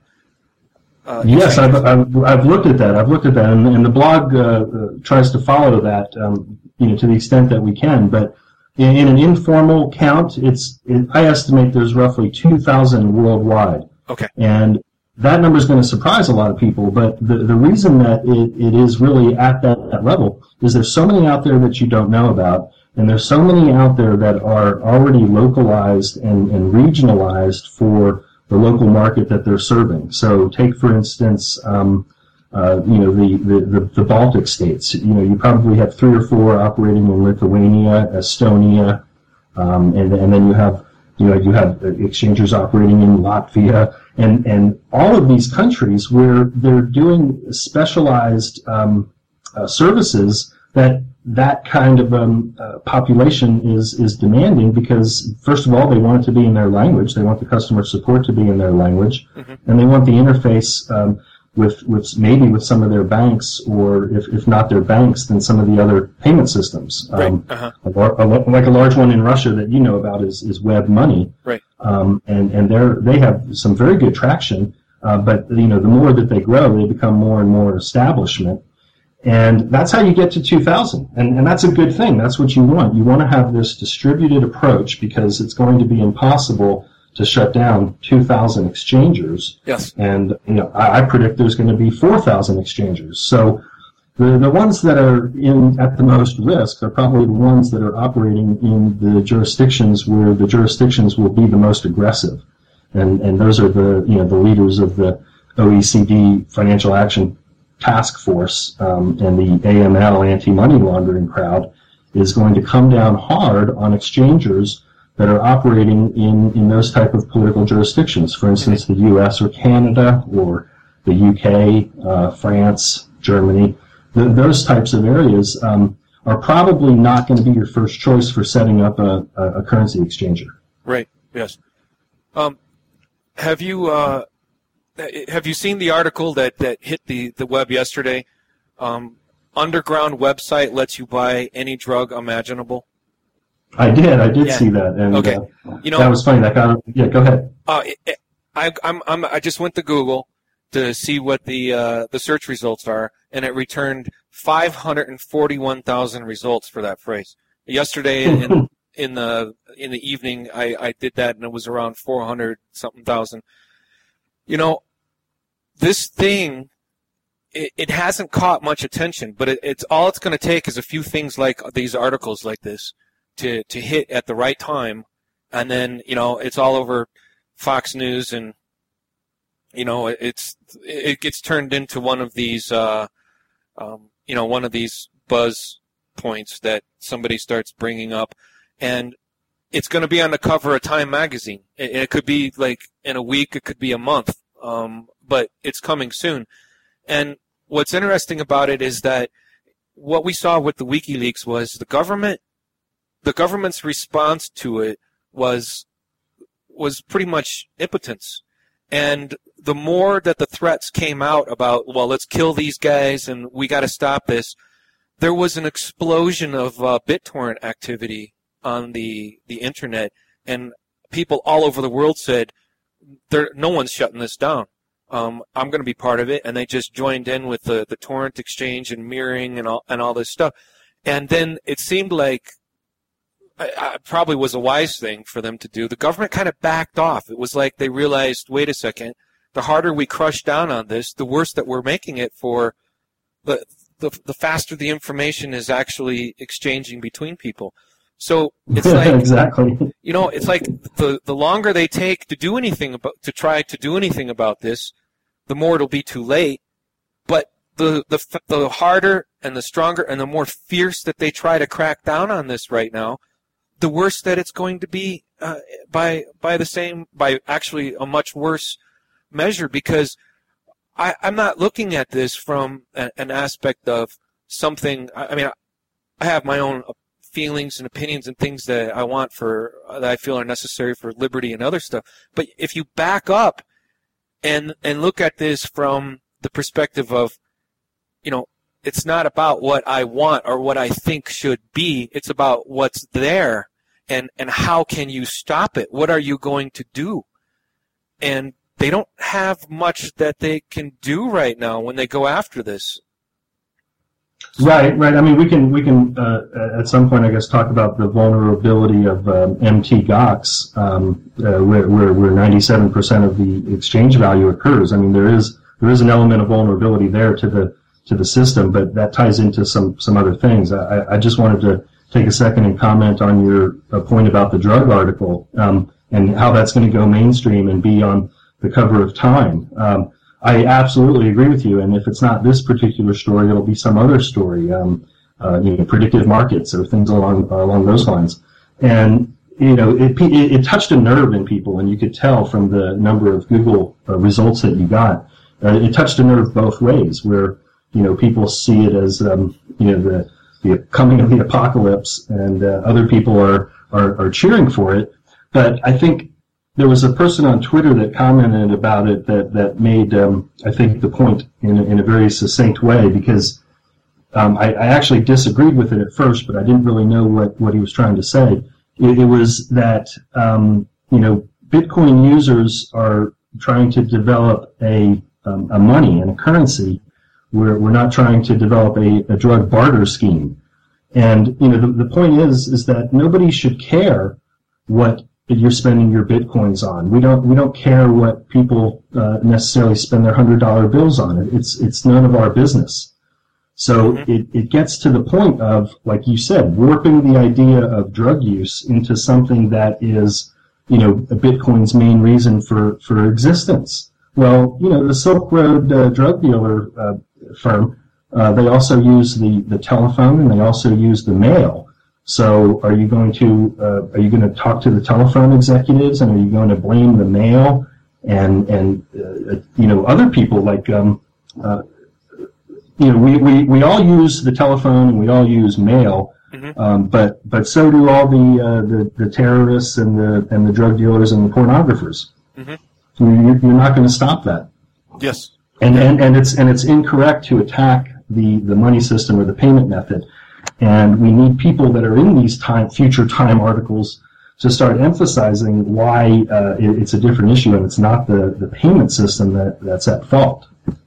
uh, yes, I've, I've I've looked at that. I've looked at that, and, and the blog uh, tries to follow that, um, you know, to the extent that we can. But in, in an informal count, it's it, I estimate there's roughly two thousand worldwide. Okay. And that number is going to surprise a lot of people, but the, the reason that it, it is really at that, that level is there's so many out there that you don't know about, and there's so many out there that are already localized and, and regionalized for the local market that they're serving. So take, for instance, um, uh, you know, the, the, the, the Baltic states. You know, you probably have three or four operating in Lithuania, Estonia, um, and, and then you have You know, you have exchangers operating in Latvia, and, and all of these countries where they're doing specialized um, uh, services that that kind of um, uh, population is, is demanding because, first of all, they want it to be in their language. They want the customer support to be in their language, mm-hmm. and they want the interface um, with, with maybe with some of their banks, or if, if not their banks, then some of the other payment systems. Right. Um, uh-huh. a, a, like a large one in Russia that you know about is, is WebMoney. Right. Um, and and they're they have some very good traction, uh, but you know the more that they grow, they become more and more establishment, and that's how you get to two thousand. And and that's a good thing. That's what you want. You want to have this distributed approach because it's going to be impossible to shut down two thousand exchangers. Yes. And you know, I, I predict there's going to be four thousand exchangers. So the the ones that are in at the most risk are probably the ones that are operating in the jurisdictions where the jurisdictions will be the most aggressive. And and those are the you know the leaders of the O E C D Financial Action Task Force, um, and the A M L anti-money laundering crowd is going to come down hard on exchangers that are operating in, in those type of political jurisdictions. For instance, the U S or Canada or the U K, uh, France, Germany. The, those types of areas um, are probably not going to be your first choice for setting up a, a, a currency exchanger. Right. Yes. Um, have you uh, have you seen the article that, that hit the, the web yesterday? Um, underground website lets you buy any drug imaginable. I did. I did yeah. see that, and okay. uh, you know, that was funny. That got yeah. Go ahead. Uh, it, it, I, I'm, I'm, I just went to Google to see what the uh, the search results are, and it returned five hundred forty-one thousand results for that phrase. Yesterday, in in the in the evening, I, I did that, and it was around four hundred something thousand. You know, this thing, it, it hasn't caught much attention, but it, it's all it's going to take is a few things like these articles like this to to hit at the right time, and then you know it's all over Fox News, and you know it's it gets turned into one of these uh, um, you know one of these buzz points that somebody starts bringing up, and it's going to be on the cover of Time magazine. It, it could be like in a week, it could be a month, um, but it's coming soon. And what's interesting about it is that what we saw with the WikiLeaks was the government. The government's response to it was was pretty much impotence. And the more that the threats came out about, well, let's kill these guys and we got to stop this, there was an explosion of uh, BitTorrent activity on the, the internet, and people all over the world said, there, no one's shutting this down. um, I'm going to be part of it, and they just joined in with the, the torrent exchange and mirroring and all and all this stuff. And then it seemed like it probably was a wise thing for them to do. The government kind of backed off. It was like they realized, wait a second, the harder we crush down on this, the worse that we're making it for the the, the faster the information is actually exchanging between people. So it's like exactly. You know, it's like the the longer they take to do anything about to try to do anything about this, the more it'll be too late. But the the the harder and the stronger and the more fierce that they try to crack down on this right now, the worse that it's going to be uh, by by the same by actually a much worse measure, because I, I'm not looking at this from a, an aspect of something. I, I mean, I, I have my own feelings and opinions and things that I want for that I feel are necessary for liberty and other stuff. But if you back up and and look at this from the perspective of, you know, it's not about what I want or what I think should be. It's about what's there and and how can you stop it? What are you going to do? And they don't have much that they can do right now when they go after this. Right, right. I mean, we can we can uh, at some point, I guess, talk about the vulnerability of um, M T Gox, um, uh, where, where where ninety-seven percent of the exchange value occurs. I mean, there is there is an element of vulnerability there to the to the system, but that ties into some some other things. I, I just wanted to take a second and comment on your uh, point about the drug article um, and how that's going to go mainstream and be on the cover of Time. Um, I absolutely agree with you, and if it's not this particular story, it'll be some other story, um, uh, you know, predictive markets or things along along those lines. And you know, it, it, it touched a nerve in people, and you could tell from the number of Google uh, results that you got. Uh, it touched a nerve both ways, where you know people see it as um, you know the the coming of the apocalypse, and uh, other people are, are are cheering for it. But I think there was a person on Twitter that commented about it that, that made, um, I think, the point in a, in a very succinct way, because um, I, I actually disagreed with it at first, but I didn't really know what, what he was trying to say. It, it was that, um, you know, Bitcoin users are trying to develop a, um, a money and a currency where we're not trying to develop a, a drug barter scheme. And, you know, the, the point is, is that nobody should care what you're spending your bitcoins on. We don't we don't care what people uh, necessarily spend their hundred dollar bills on. It. It's it's none of our business. So mm-hmm. it, it gets to the point of, like you said, warping the idea of drug use into something that is, you know, Bitcoin's main reason for, for existence. Well, you know, the Silk Road uh, drug dealer uh, firm, uh, they also use the, the telephone, and they also use the mail. So are you going to uh, are you going to talk to the telephone executives, and are you going to blame the mail and and uh, you know other people like um, uh, you know we, we, we all use the telephone and we all use mail, mm-hmm. um, but but so do all the, uh, the the terrorists and the and the drug dealers and the pornographers. Mm-hmm. You're, you're not going to stop that. Yes, and, and and it's and it's incorrect to attack the the money system or the payment method. And we need people that are in these time, future Time articles to start emphasizing why uh, it, it's a different issue, and it's not the, the payment system that, that's at fault.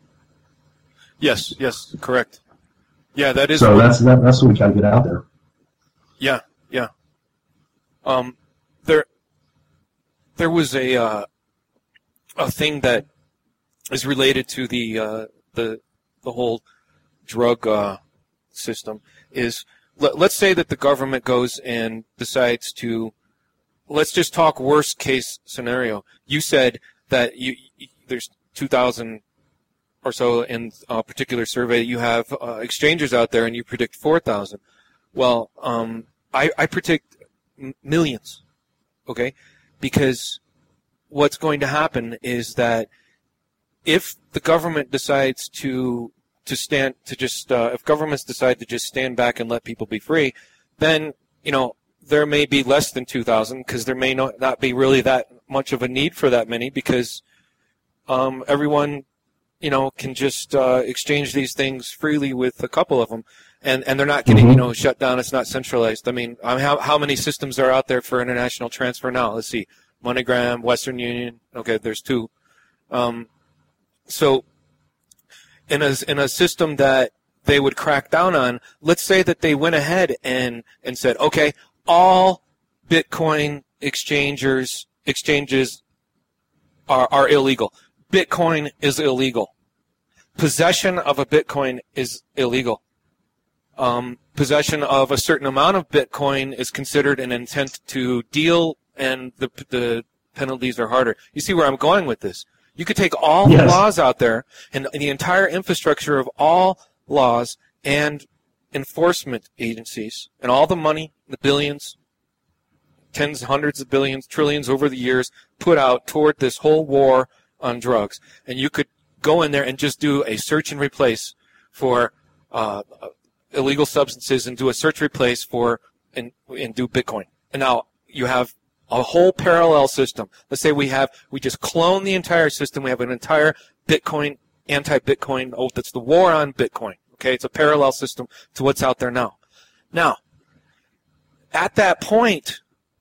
Yes, yes, correct. Yeah, that is. So that's that, that's what we got to get out there. Yeah, yeah. Um, there, there was a uh, a thing that is related to the uh, the the whole drug uh, system. Is let, let's say that the government goes and decides to, let's just talk worst case scenario. You said that you, there's two thousand or so in a particular survey. You have uh, exchangers out there, and you predict four thousand. Well, um, I, I predict millions, okay? Because what's going to happen is that if the government decides to to stand to just uh, if governments decide to just stand back and let people be free, then you know there may be less than two thousand, because there may not, not be really that much of a need for that many, because um, everyone you know can just uh, exchange these things freely with a couple of them, and and they're not getting mm-hmm. you know shut down. It's not centralized. I mean, I mean how how many systems are out there for international transfer now? Let's see, MoneyGram, Western Union. Okay, there's two. Um, So in a, in a system that they would crack down on, let's say that they went ahead and, and said, okay, all Bitcoin exchangers exchanges are, are illegal. Bitcoin is illegal. Possession of a Bitcoin is illegal. Um, possession of a certain amount of Bitcoin is considered an intent to deal, and the the penalties are harder. You see where I'm going with this? You could take all Yes. the laws out there and the entire infrastructure of all laws and enforcement agencies and all the money, the billions, tens, hundreds of billions, trillions over the years put out toward this whole war on drugs. And you could go in there and just do a search and replace for uh, illegal substances and do a search replace for and, and do Bitcoin. And now you have a whole parallel system. Let's say we have we just clone the entire system. We have an entire Bitcoin, anti-Bitcoin. Oh, that's the war on Bitcoin. Okay, it's a parallel system to what's out there now. Now, at that point,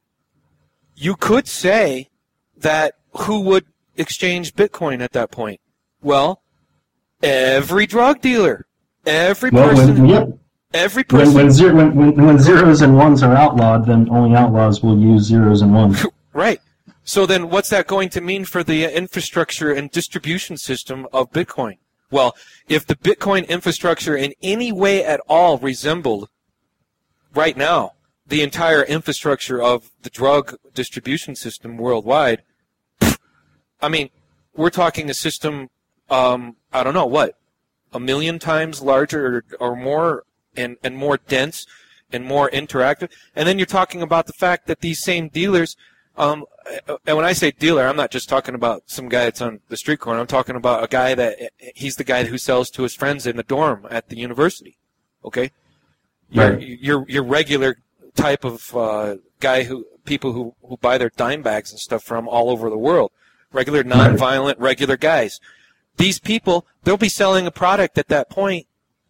you could say that who would exchange Bitcoin at that point? Well, every drug dealer, every Well, person, when, yeah. every When, person. when, zero, when, when, when zeros and ones are outlawed, then only outlaws will use zeros and ones. Right. So then what's that going to mean for the infrastructure and distribution system of Bitcoin? Well, if the Bitcoin infrastructure in any way at all resembled right now the entire infrastructure of the drug distribution system worldwide, I mean, we're talking a system, um, I don't know, what, a million times larger or, or more and, and more dense and more interactive. And then you're talking about the fact that these same dealers, um, and when I say dealer, I'm not just talking about some guy that's on the street corner. I'm talking about a guy that, he's the guy who sells to his friends in the dorm at the university, okay? Your, Right. your, your regular type of uh, guy who, people who, who buy their dime bags and stuff from all over the world. Regular, non-violent, regular guys. These people, they'll be selling a product at that point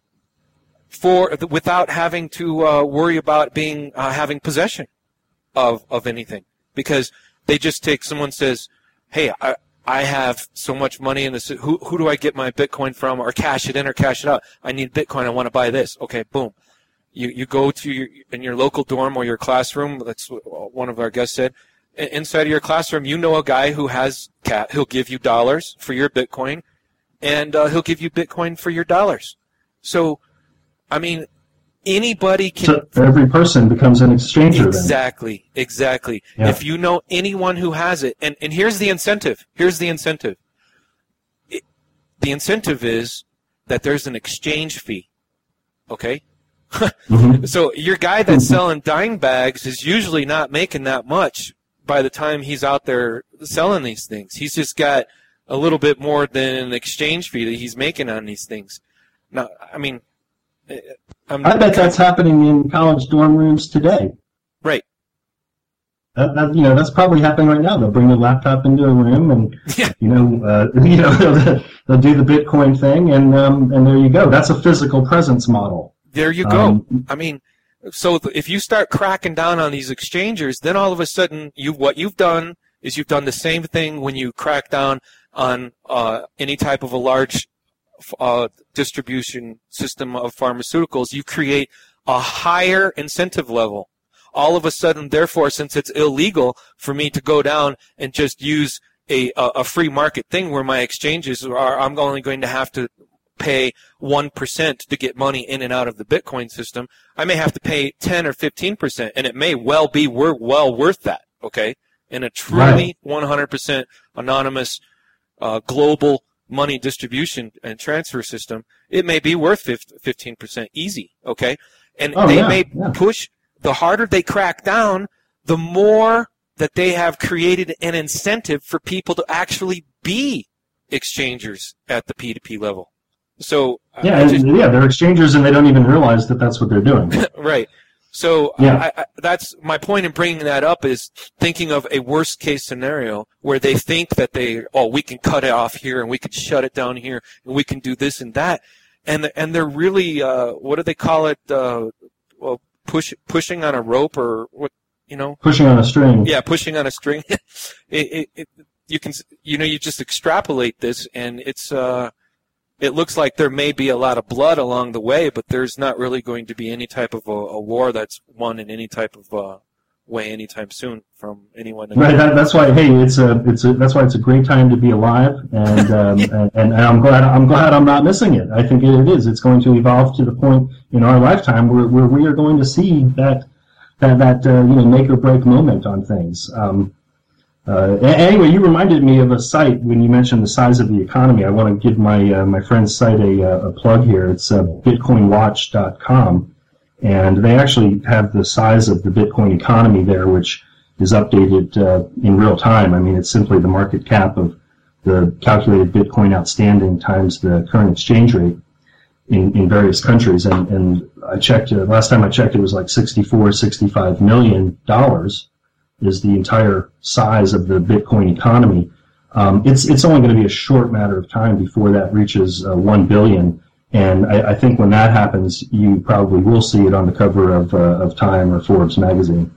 for without having to uh, worry about being uh, having possession of of anything, because they just take, someone says, hey, I I have so much money in this. Who who do I get my Bitcoin from, or cash it in or cash it out? I need Bitcoin. I want to buy this. Okay, boom. You you go to your in your local dorm or your classroom. That's what one of our guests said. Inside of your classroom, you know a guy who has cat. He'll give you dollars for your Bitcoin, and uh, he'll give you Bitcoin for your dollars. So, I mean, anybody can. So every person becomes an exchanger Exactly, exactly. Yeah. If you know anyone who has it, and, and here's the incentive. Here's the incentive. It, the incentive is that there's an exchange fee. Okay? Mm-hmm. So your guy that's selling dime bags is usually not making that much by the time he's out there selling these things. He's just got a little bit more than an exchange fee that he's making on these things. Now, I mean, I'm, I bet that's happening in college dorm rooms today. right. That, that, you know, that's probably happening right now. They'll bring their laptop into a room, and Yeah. you know, uh, you know, they'll, they'll do the Bitcoin thing, and um, and there you go. That's a physical presence model. There you go. Um, I mean, so th- if you start cracking down on these exchangers, then all of a sudden, you what you've done is you've done the same thing when you crack down on uh, any type of a large uh, distribution system of pharmaceuticals. You create a higher incentive level. All of a sudden, therefore, since it's illegal for me to go down and just use a a, a free market thing where my exchanges are, I'm only going to have to pay one percent to get money in and out of the Bitcoin system. I may have to pay ten or fifteen percent, and it may well be wor- well worth that, okay? In a truly Right. one hundred percent anonymous uh, global money distribution and transfer system, it may be worth fifteen percent easy, okay? And Oh, they yeah, may yeah. push, the harder they crack down, the more that they have created an incentive for people to actually be exchangers at the P two P level. So Yeah, I and, just, yeah, they're exchangers, and they don't even realize that that's what they're doing. right. So Yeah. I, I, that's my point in bringing that up, is thinking of a worst case scenario where they think that they, oh, we can cut it off here and we can shut it down here and we can do this and that, and and they're really uh, what do they call it? Uh, well, push pushing on a rope, or what, you know? Pushing on a string. Yeah, pushing on a string. it, it, it, you can, you know, you just extrapolate this, and it's, uh, it looks like there may be a lot of blood along the way, but there's not really going to be any type of a, a war that's won in any type of uh, way anytime soon from anyone. Right. That, that's why. Hey, it's a, it's a, that's why it's a great time to be alive, and um, yeah. and, and I'm glad, I'm glad I'm not missing it. I think it is. It's going to evolve to the point in our lifetime where, where we are going to see that, that, that uh, you know, make or break moment on things. Um, Uh, anyway, you reminded me of a site when you mentioned the size of the economy. I want to give my uh, my friend's site a, a plug here. It's uh, bitcoin watch dot com, and they actually have the size of the Bitcoin economy there, which is updated uh, in real time. I mean, it's simply the market cap of the calculated Bitcoin outstanding times the current exchange rate in, in various countries. And, and I checked, uh, last time I checked, it was like sixty-four, sixty-five million dollars. Is the entire size of the Bitcoin economy. Um, it's it's only going to be a short matter of time before that reaches uh, one billion, and I, I think when that happens, you probably will see it on the cover of uh, of Time or Forbes magazine,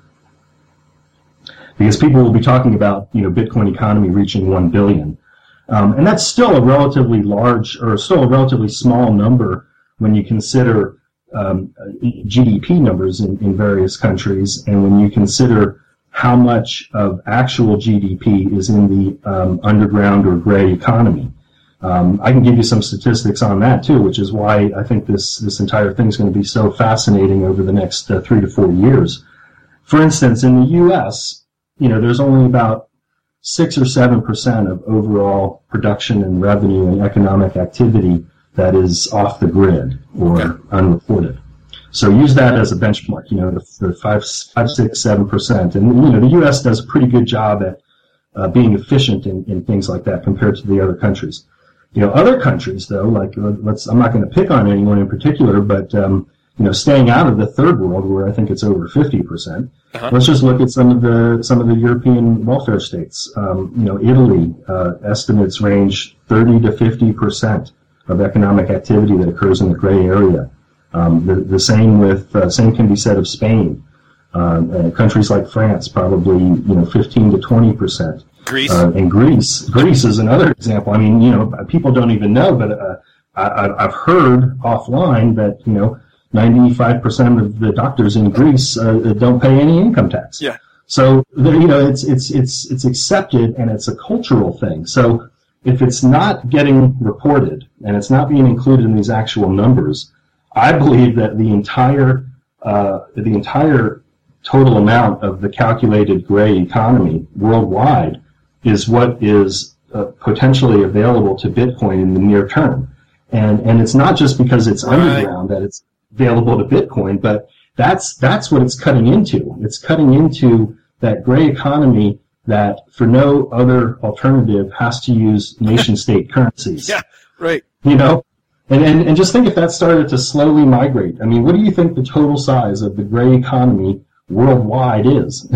because people will be talking about, you know, Bitcoin economy reaching one billion, um, and that's still a relatively large or still a relatively small number when you consider um, G D P numbers in, in various countries, and when you consider how much of actual G D P is in the um, underground or gray economy. Um, I can give you some statistics on that too, which is why I think this, this entire thing is going to be so fascinating over the next uh, three to four years. For instance, in the U S, you know, there's only about six or seven percent of overall production and revenue and economic activity that is off the grid or okay. unreported. So use that as a benchmark, you know, the, the five, five, six, seven percent, and you know the U S does a pretty good job at uh, being efficient in, in things like that compared to the other countries. You know, other countries though, like let's, I'm not going to pick on anyone in particular, but um, you know, staying out of the third world where I think it's over fifty percent. Uh-huh. Let's just look at some of the some of the European welfare states. Um, you know, Italy uh, estimates range thirty to fifty percent of economic activity that occurs in the gray area. Um, the, the same with uh, same can be said of Spain. Uh, uh, countries like France, probably you know fifteen to twenty percent. Greece uh, and Greece. Greece is another example. I mean, you know, people don't even know, but uh, I, I've heard offline that you know ninety-five percent of the doctors in Greece uh, don't pay any income tax. Yeah. So you know, it's it's it's it's accepted, and it's a cultural thing. So if it's not getting reported and it's not being included in these actual numbers, I believe that the entire uh, the entire total amount of the calculated gray economy worldwide is what is uh, potentially available to Bitcoin in the near term, and and it's not just because it's right. underground that it's available to Bitcoin, but that's that's what it's cutting into. It's cutting into that gray economy that, for no other alternative, has to use nation-state currencies. Yeah, right. You know. And, and and just think if that started to slowly migrate. I mean, what do you think the total size of the gray economy worldwide is?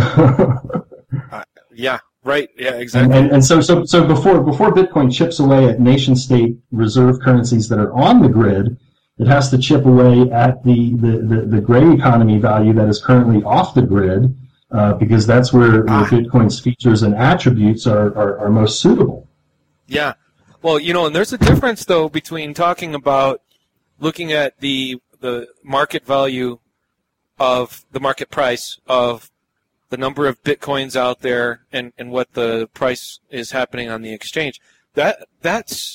uh, yeah, right. Yeah, exactly. And, and, and so so so before before Bitcoin chips away at nation-state reserve currencies that are on the grid, it has to chip away at the the, the, the gray economy value that is currently off the grid, uh, because that's where, ah. where Bitcoin's features and attributes are, are, are most suitable. Yeah. Well, you know, and there's a difference, though, between talking about looking at the the market value of the market price of the number of Bitcoins out there and, and what the price is happening on the exchange. That that's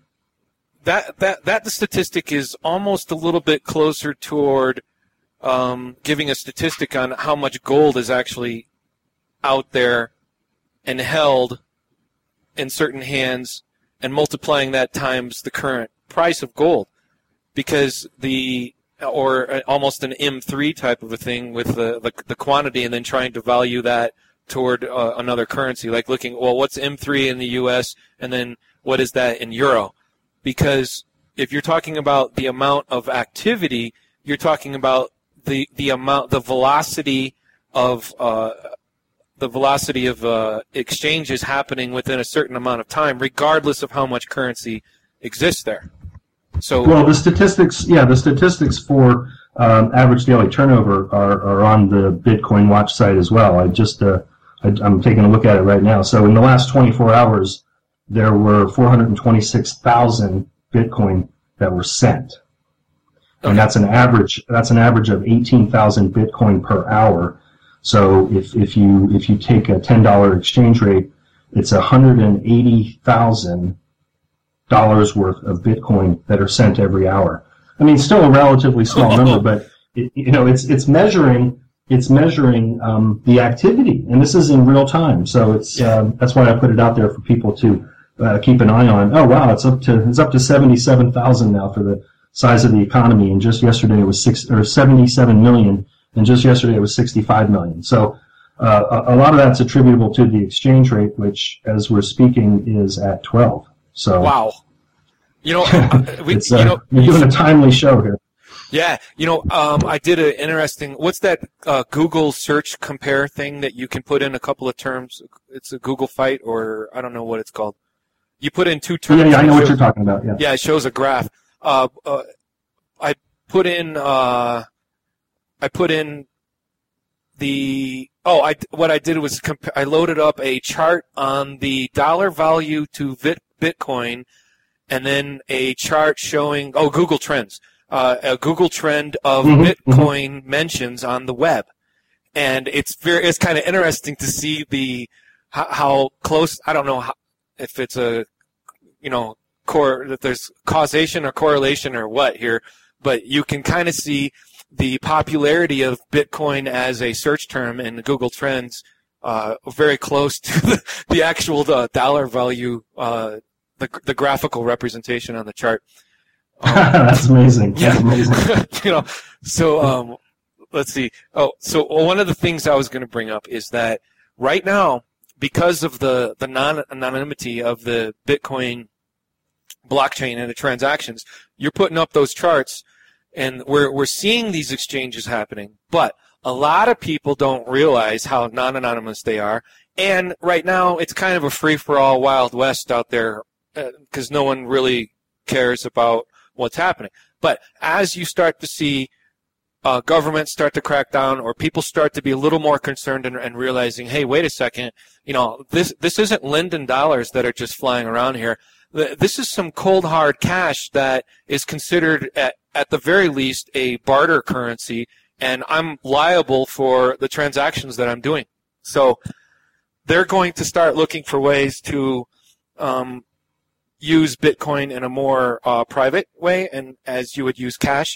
that that that the statistic is almost a little bit closer toward um, giving a statistic on how much gold is actually out there and held in certain hands, and multiplying that times the current price of gold, because the or almost an M three type of a thing with the the, the quantity, and then trying to value that toward uh, another currency, like looking, well, what's M three in the U S and then what is that in euro? Because if you're talking about the amount of activity, you're talking about the the amount, the velocity of uh, the velocity of uh, exchanges happening within a certain amount of time, regardless of how much currency exists there. So, well, the statistics, yeah, the statistics for um, average daily turnover are, are on the Bitcoin Watch site as well. I just uh, I, I'm taking a look at it right now. So in the last twenty-four hours, there were four hundred twenty-six thousand Bitcoin that were sent. Okay. And that's an average, that's an average of eighteen thousand Bitcoin per hour. So if, if you, if you take a ten dollar exchange rate, it's one hundred eighty thousand dollars worth of Bitcoin that are sent every hour. I mean, still a relatively small number, but it, you know, it's, it's measuring, it's measuring, um, the activity, and this is in real time. So it's, um, that's why I put it out there for people to, uh, keep an eye on. Oh wow, it's up to, it's up to seventy-seven thousand now for the size of the economy, and just yesterday it was six, or seventy-seven million, and just yesterday it was sixty-five million. So, uh, a, a lot of that's attributable to the exchange rate, which, as we're speaking, is at twelve. So. Wow. You know, we, it's, uh, you know, you're doing a timely show here. Yeah, you know, um, I did an interesting. What's that uh, Google search compare thing that you can put in a couple of terms? It's a Google fight, or I don't know what it's called. You put in two terms. Yeah, yeah, I know shows, what you're talking about. Yeah. Yeah, it shows a graph. Uh, uh, I put in. Uh, I put in the. Oh, I what I did was comp- I loaded up a chart on the dollar value to Bit- Bitcoin. And then a chart showing, oh, Google Trends, uh, a Google trend of mm-hmm, Bitcoin mm-hmm. mentions on the web. And it's very, it's kind of interesting to see the, how, how close, I don't know how, if it's a, you know, core, that there's causation or correlation or what here, but you can kind of see the popularity of Bitcoin as a search term in Google Trends, uh, very close to the, the actual uh, dollar value, uh, The, the graphical representation on the chart. Um, That's amazing. That's yeah. amazing. You know, so um, let's see. Oh, so one of the things I was going to bring up is that right now, because of the the non anonymity of the Bitcoin blockchain and the transactions, you're putting up those charts, and we're we're seeing these exchanges happening. But a lot of people don't realize how non-anonymous they are, and right now it's kind of a free-for-all Wild West out there. Because uh, no one really cares about what's happening. But as you start to see uh, governments start to crack down, or people start to be a little more concerned and, and realizing, hey, wait a second, you know, this this isn't Linden dollars that are just flying around here. This is some cold hard cash that is considered at at the very least a barter currency, and I'm liable for the transactions that I'm doing. So they're going to start looking for ways to um, use Bitcoin in a more uh, private way, and as you would use cash.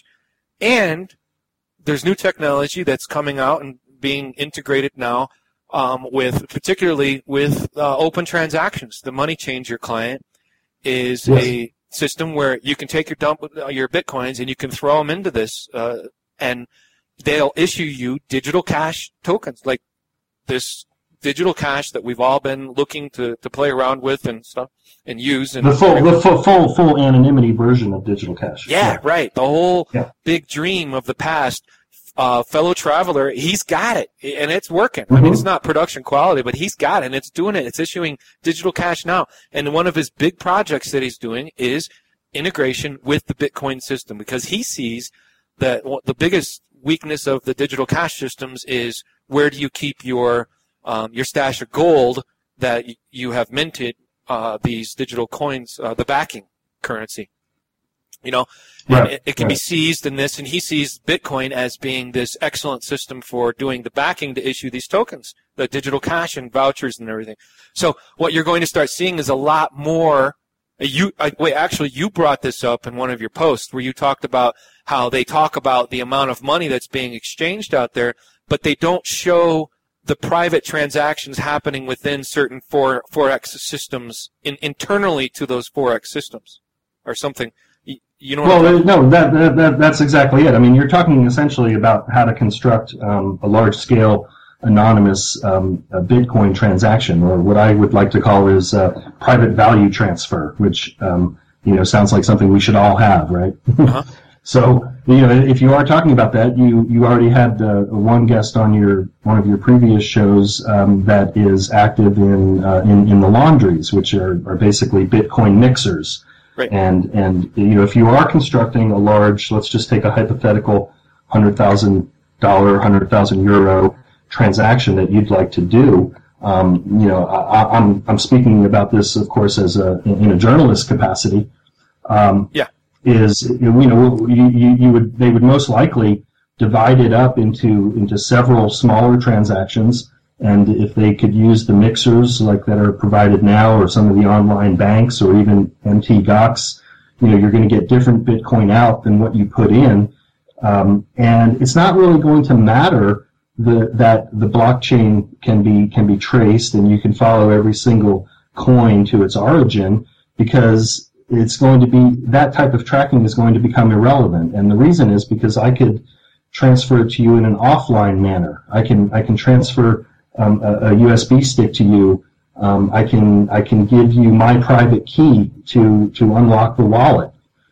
And there's new technology that's coming out and being integrated now, um, with particularly with uh, open transactions. The Money Changer client is yes. a system where you can take your dump your Bitcoins and you can throw them into this, uh, and they'll issue you digital cash tokens, like this digital cash that we've all been looking to, to play around with and stuff and use. And the full, the full, full, full anonymity version of digital cash. Yeah, yeah. right. The whole yeah. big dream of the past. Uh, fellow traveler, he's got it, and it's working. Mm-hmm. I mean, it's not production quality, but he's got it, and it's doing it. It's issuing digital cash now. And one of his big projects that he's doing is integration with the Bitcoin system, because he sees that the biggest weakness of the digital cash systems is where do you keep your um, your stash of gold that you have minted, uh, these digital coins, uh, the backing currency. You know, right, it, it can right. be seized in this, and he sees Bitcoin as being this excellent system for doing the backing to issue these tokens, the digital cash and vouchers and everything. So what you're going to start seeing is a lot more. You I, wait, actually, you brought this up in one of your posts where you talked about how they talk about the amount of money that's being exchanged out there, but they don't show the private transactions happening within certain Forex systems in, internally to those Forex systems, or something. You know what well, no, that, that, that that's exactly it. I mean, you're talking essentially about how to construct um, a large-scale anonymous um, a Bitcoin transaction, or what I would like to call is uh, private value transfer, which um, you know sounds like something we should all have, right? Uh-huh. So, you know, if you are talking about that, you you already had uh, one guest on your one of your previous shows um, that is active in uh, in in the laundries, which are are basically Bitcoin mixers. Right. And, and, you know, if you are constructing a large, let's just take a hypothetical one hundred thousand dollars, one hundred thousand euro transaction that you'd like to do, Um, you know, I, I'm I'm speaking about this, of course, as a in a journalist capacity. Um, yeah. Is you know you, you would they would most likely divide it up into into several smaller transactions, and if they could use the mixers like that are provided now, or some of the online banks, or even M T Gox, you know, you're going to get different Bitcoin out than what you put in, um, and it's not really going to matter the, that the blockchain can be can be traced and you can follow every single coin to its origin, because it's going to be, that type of tracking is going to become irrelevant. And the reason is because I could transfer it to you in an offline manner. I can I can transfer um, a, a U S B stick to you. Um, I can I can give you my private key to to unlock the wallet.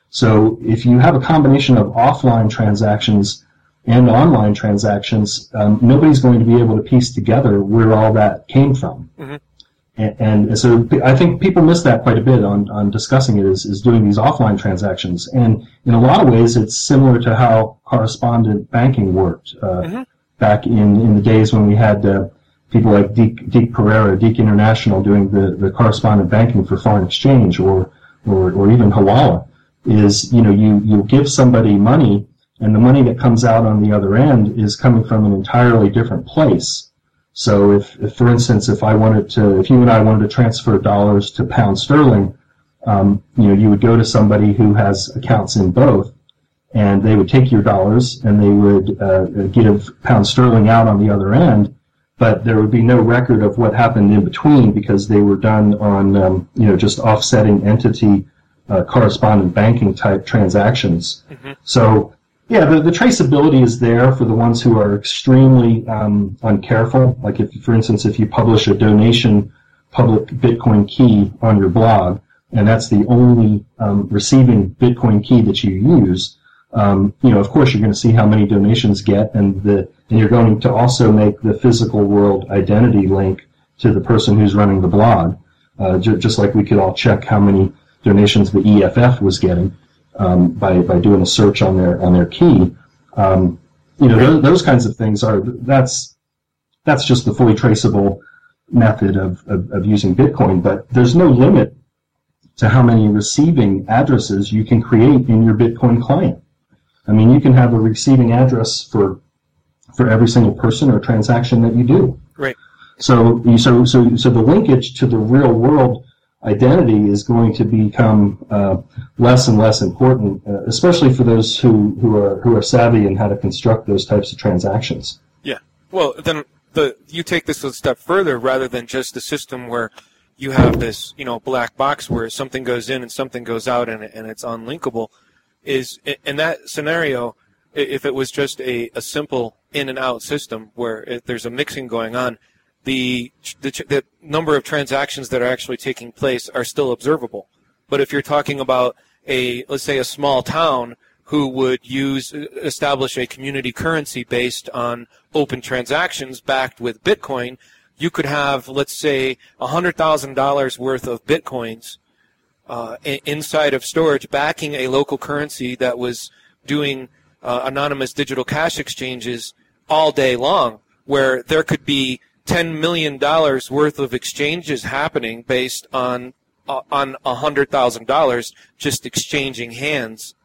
So if you have a combination of offline transactions and online transactions, um, nobody's going to be able to piece together where all that came from. Mm-hmm. And, and so I think people miss that quite a bit on, on discussing it, is, is doing these offline transactions. And in a lot of ways, it's similar to how correspondent banking worked uh, mm-hmm. back in, in the days when we had uh, people like Deke, Deke Pereira, Deke International, doing the, the correspondent banking for foreign exchange, or, or, or even Hawala. Is, you know, you, you give somebody money, and the money that comes out on the other end is coming from an entirely different place. So if, if, for instance, if I wanted to, if you and I wanted to transfer dollars to pound sterling, um, you know, you would go to somebody who has accounts in both, and they would take your dollars and they would uh, give pound sterling out on the other end, but there would be no record of what happened in between, because they were done on, um, you know, just offsetting entity uh, correspondent banking type transactions. Mm-hmm. So, yeah, the, the traceability is there for the ones who are extremely um, uncareful. Like, if, for instance, if you publish a donation public Bitcoin key on your blog, and that's the only um, receiving Bitcoin key that you use, um, you know, of course, you're going to see how many donations get, and the and you're going to also make the physical world identity link to the person who's running the blog, uh, j- just like we could all check how many donations the E F F was getting. Um, by by doing a search on their on their key, um, you know, those, those kinds of things are that's that's just the fully traceable method of, of, of using Bitcoin. But there's no limit to how many receiving addresses you can create in your Bitcoin client. I mean, you can have a receiving address for for every single person or transaction that you do. Right. So so so so the linkage to the real world identity is going to become uh, less and less important, uh, especially for those who, who are who are savvy in how to construct those types of transactions. Yeah. Well, then the you take this a step further, rather than just a system where you have this, you know, black box where something goes in and something goes out and and it's unlinkable. Is in that scenario, if it was just a, a simple in and out system where it, there's a mixing going on, The, the the number of transactions that are actually taking place are still observable. But if you're talking about a, let's say, a small town who would use establish a community currency based on open transactions backed with Bitcoin, you could have, let's say, one hundred thousand dollars worth of Bitcoins uh, inside of storage backing a local currency that was doing uh, anonymous digital cash exchanges all day long, where there could be ten million dollars worth of exchanges happening based on uh, on one hundred thousand dollars just exchanging hands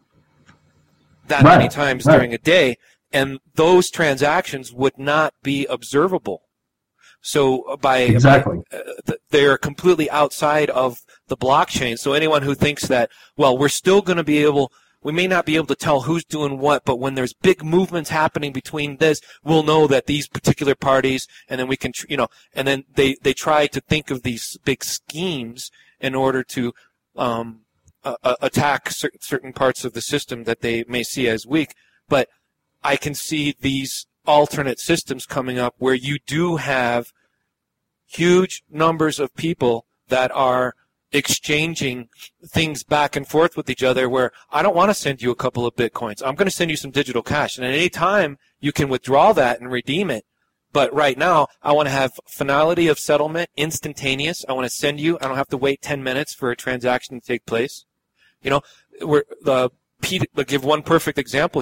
that right, many times right. during a day, and those transactions would not be observable. So by, exactly. by uh, they are completely outside of the blockchain. So anyone who thinks that, well, we're still going to be able we may not be able to tell who's doing what, but when there's big movements happening between this, we'll know that these particular parties, and then we can, you know, and then they, they try to think of these big schemes in order to um, uh, attack cer- certain parts of the system that they may see as weak. But I can see these alternate systems coming up where you do have huge numbers of people that are exchanging things back and forth with each other, where I don't want to send you a couple of Bitcoins. I'm going to send you some digital cash. And at any time, you can withdraw that and redeem it. But right now, I want to have finality of settlement instantaneous. I want to send you. I don't have to wait ten minutes for a transaction to take place. You know, we're, the Pete, I'll give one perfect example here.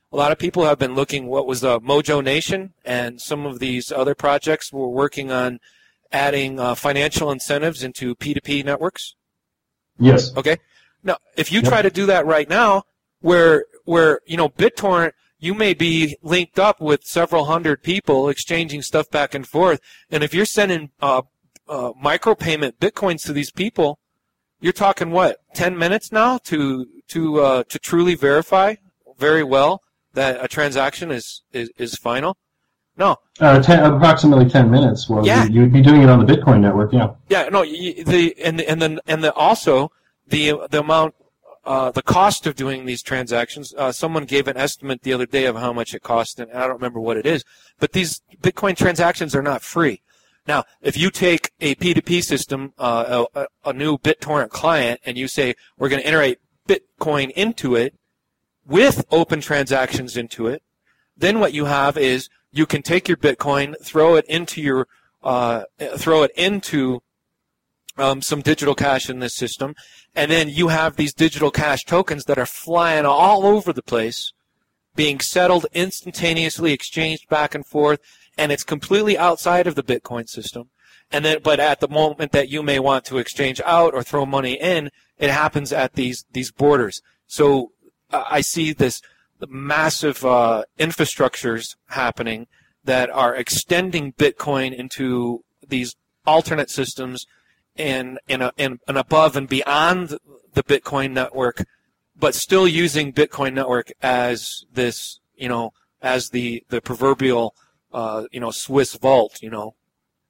a lot of people have been looking. What was uh, Mojo Nation and some of these other projects were working on adding uh, financial incentives into P two P networks. Yes. Okay. Now, if you Yep. try to do that right now, where where you know BitTorrent, you may be linked up with several hundred people exchanging stuff back and forth, and if you're sending uh, uh, micropayment bitcoins to these people, you're talking what, ten minutes now to to uh, to truly verify very well that a transaction is is, is final. No. Uh, ten, approximately ten minutes. Well, Yeah. you, you'd be doing it on the Bitcoin network, yeah. Yeah, no. y- The and the, and then and the also the the amount uh, the cost of doing these transactions. Uh, someone gave an estimate the other day of how much it cost, and I don't remember what it is. But these Bitcoin transactions are not free. Now, if you take a P two P system, uh, a, a new BitTorrent client, and you say we're going to integrate Bitcoin into it with open transactions into it, then what you have is you can take your Bitcoin, throw it into your, uh, throw it into um, some digital cash in this system, and then you have these digital cash tokens that are flying all over the place, being settled instantaneously, exchanged back and forth, and it's completely outside of the Bitcoin system. And then, but at the moment that you may want to exchange out or throw money in, it happens at these these borders. So uh, I see this massive uh, infrastructures happening that are extending Bitcoin into these alternate systems and and, uh, and and above and beyond the Bitcoin network, but still using Bitcoin network as this, you know, as the the proverbial, uh, you know, Swiss vault, you know.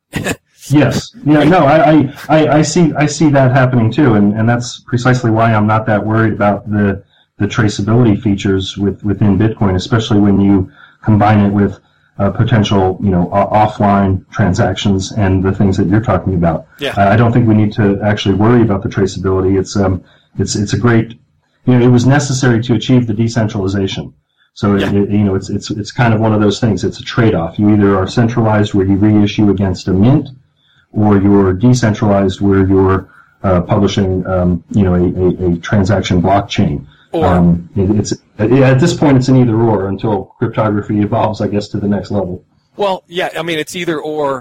Yes. Yeah. No. I, I, I see. I see that happening too, and, and that's precisely why I'm not that worried about the the traceability features with, within Bitcoin, especially when you combine it with uh, potential, you know, uh, offline transactions and the things that you're talking about. Yeah. I, I don't think we need to actually worry about the traceability. It's um, it's it's a great, you know, it was necessary to achieve the decentralization. So Yeah. it, it, you know, it's it's it's kind of one of those things. It's a trade-off. You either are centralized where you reissue against a mint, or you're decentralized where you're uh, publishing, um, you know, a, a, a transaction blockchain. Or Um, it, it's at this point it's an either or until cryptography evolves, I guess, to the next level. well, yeah, I mean it's either or,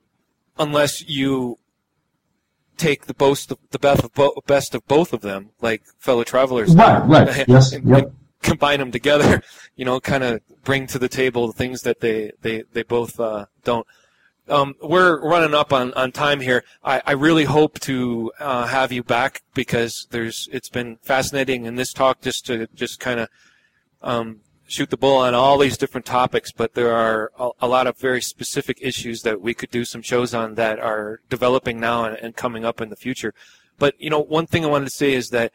unless you take the both the best of, bo- best of both of them, like fellow travelers. Right, right. Yes, and, yep. and combine them together, you know, kind of bring to the table the things that they they they both uh, don't. Um, we're running up on, on time here. I, I really hope to uh, have you back because there's it's been fascinating in this talk just to just kind of um, shoot the bull on all these different topics, but there are a, a lot of very specific issues that we could do some shows on that are developing now and, and coming up in the future. But, you know, one thing I wanted to say is that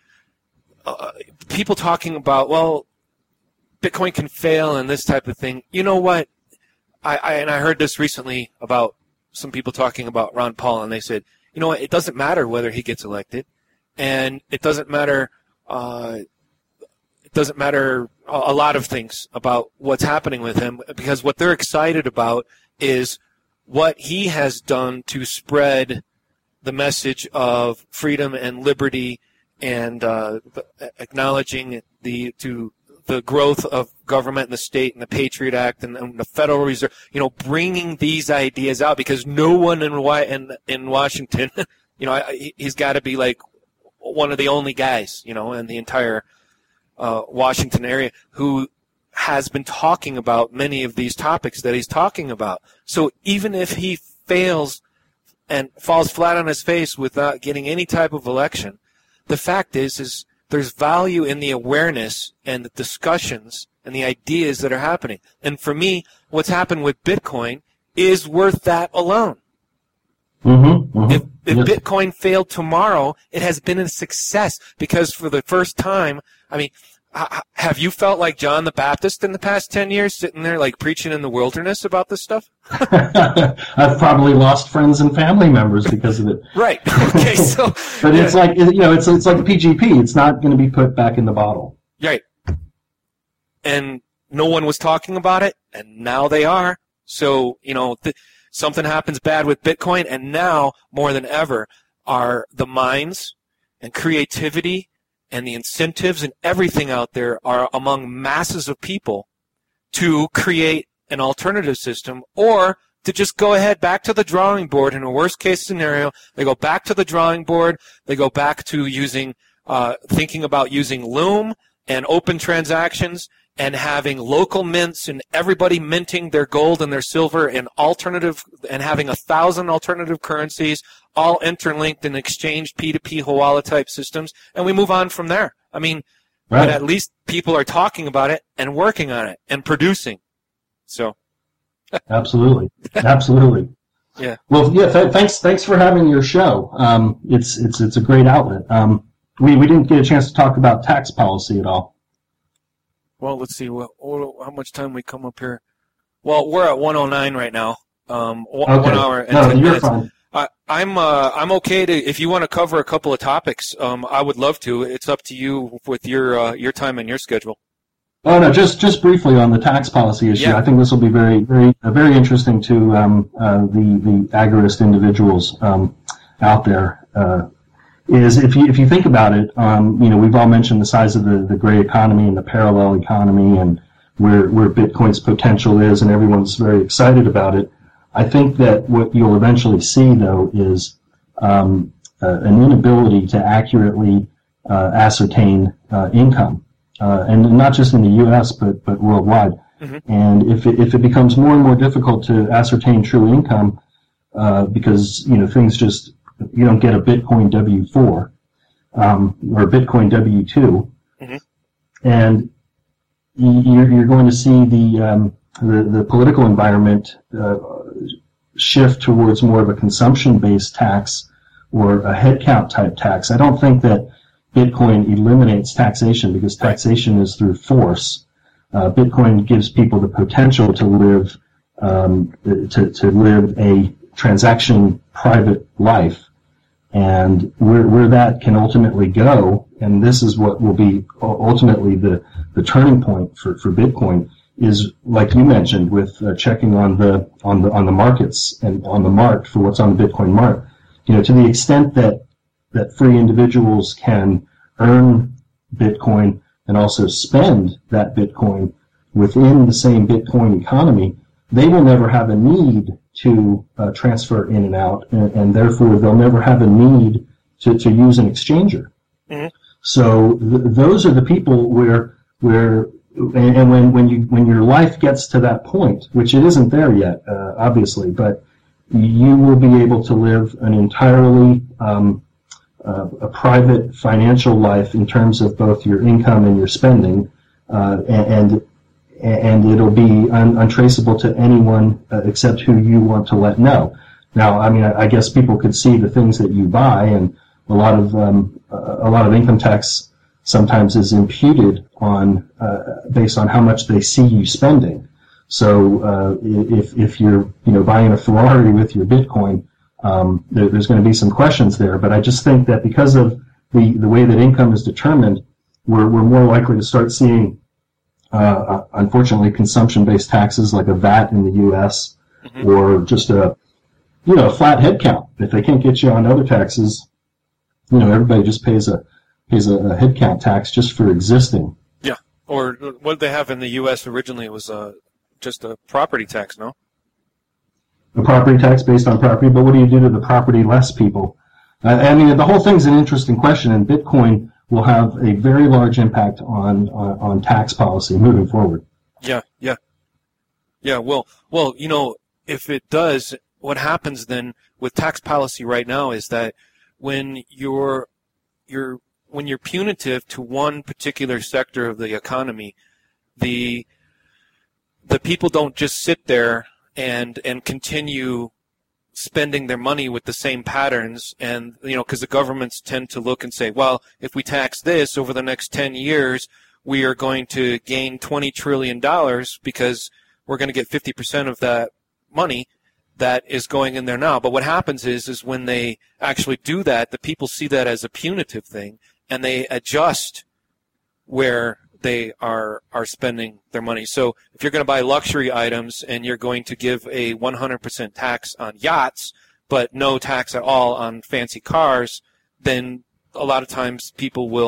uh, people talking about, well, Bitcoin can fail and this type of thing, you know what? I, I and I heard this recently about some people talking about Ron Paul, and they said, you know what, it doesn't matter whether he gets elected, and it doesn't matter uh, it doesn't matter a, a lot of things about what's happening with him, because what they're excited about is what he has done to spread the message of freedom and liberty and uh, acknowledging the to the growth of government and the state and the Patriot Act and, and the Federal Reserve, you know, bringing these ideas out, because no one in in, in Washington, you know, I, he's got to be like one of the only guys, you know, in the entire uh, Washington area who has been talking about many of these topics that he's talking about. So even if he fails and falls flat on his face without getting any type of election, the fact is, is there's value in the awareness and the discussions and the ideas that are happening. And for me, what's happened with Bitcoin is worth that alone. Mm-hmm, mm-hmm. If, if Yes. Bitcoin failed tomorrow, it has been a success, because for the first time, I mean, h- have you felt like John the Baptist in the past ten years, sitting there like preaching in the wilderness about this stuff? I've probably lost friends and family members because of it. Right. Okay. So, But it's like, you know, it's it's like P G P. It's not going to be put back in the bottle. right. And no one was talking about it, and now they are. So, you know, th- something happens bad with Bitcoin, and now more than ever are the minds and creativity and the incentives and everything out there are among masses of people to create an alternative system, or to just go ahead back to the drawing board. In a worst case scenario, they go back to the drawing board. They go back to using, uh, thinking about using Loom and open transactions and having local mints and everybody minting their gold and their silver and alternative, and having a thousand alternative currencies all interlinked and exchanged P two P Hawala type systems, and we move on from there. I mean, right. But at least people are talking about it and working on it and producing. So. Absolutely, absolutely. Yeah. Well, yeah. Th- thanks, thanks for having your show. Um, it's it's it's a great outlet. Um, we we didn't get a chance to talk about tax policy at all. Well, let's see. What, how much time we come up here? Well, we're at one oh nine right now. Um, one, okay. one hour and no, ten you're minutes. Fine. I, I'm uh, I'm okay to, if you want to cover a couple of topics. Um, I would love to. It's up to you with your uh, your time and your schedule. Oh no, just just briefly on the tax policy issue. Yeah. I think this will be very very uh, very interesting to um, uh, the the agorist individuals um, out there. Uh, is if you if you think about it, um, you know, we've all mentioned the size of the, the gray economy and the parallel economy and where where Bitcoin's potential is, and everyone's very excited about it. I think that what you'll eventually see, though, is um, uh, an inability to accurately uh, ascertain uh, income. Uh, and not just in the U S, but, but worldwide. Mm-hmm. And if it, if it becomes more and more difficult to ascertain true income, uh, because, you know, things just, you don't get a Bitcoin W four, um, or a Bitcoin W two, mm-hmm. and you're, you're going to see the, um, the, the political environment, uh, shift towards more of a consumption-based tax or a headcount type tax. I don't think that Bitcoin eliminates taxation, because taxation is through force. Uh, Bitcoin gives people the potential to live um, to to live a transaction private life, and where where that can ultimately go, and this is what will be ultimately the the turning point for, for Bitcoin, is like you mentioned, with uh, checking on the on the on the markets and on the mart for what's on the Bitcoin mart. You know, to the extent that that free individuals can earn Bitcoin and also spend that Bitcoin within the same Bitcoin economy, they will never have a need to uh, transfer in and out, and, and therefore they'll never have a need to, to use an exchanger. Mm-hmm. So th- those are the people where where and, and when when you when your life gets to that point, which it isn't there yet, uh, obviously, but you will be able to live an entirely um, uh, a private financial life in terms of both your income and your spending, uh, and and it'll be un- untraceable to anyone uh, except who you want to let know. Now, I mean, I, I guess people could see the things that you buy, and a lot of um, a lot of income tax sometimes is imputed on uh, based on how much they see you spending. So uh, if if you're you know buying a Ferrari with your Bitcoin, um, there, there's going to be some questions there. But I just think that because of the, the way that income is determined, we're we're more likely to start seeing, uh, unfortunately, consumption-based taxes like a V A T in the U S, mm-hmm. or just a you know a flat head count. If they can't get you on other taxes, you know everybody just pays a pays a, a head count tax just for existing. Yeah, or what they have in the U S originally was a just a property tax, no? A property tax based on property, but what do you do to the property-less people? Uh, I mean, the whole thing's an interesting question, and Bitcoin will have a very large impact on, on, on tax policy moving forward. Yeah, yeah. Yeah, well, well, you know, if it does, what happens then with tax policy right now is that when you're, you're, when you're punitive to one particular sector of the economy, the the people don't just sit there and and continue spending their money with the same patterns, and you know because the governments tend to look and say, well, if we tax this over the next ten years, we are going to gain twenty trillion dollars because we're going to get fifty percent of that money that is going in there now. But what happens is is when they actually do that, the people see that as a punitive thing, and they adjust where they are are spending their money. So if you're going to buy luxury items and you're going to give a one hundred percent tax on yachts, but no tax at all on fancy cars, then a lot of times people will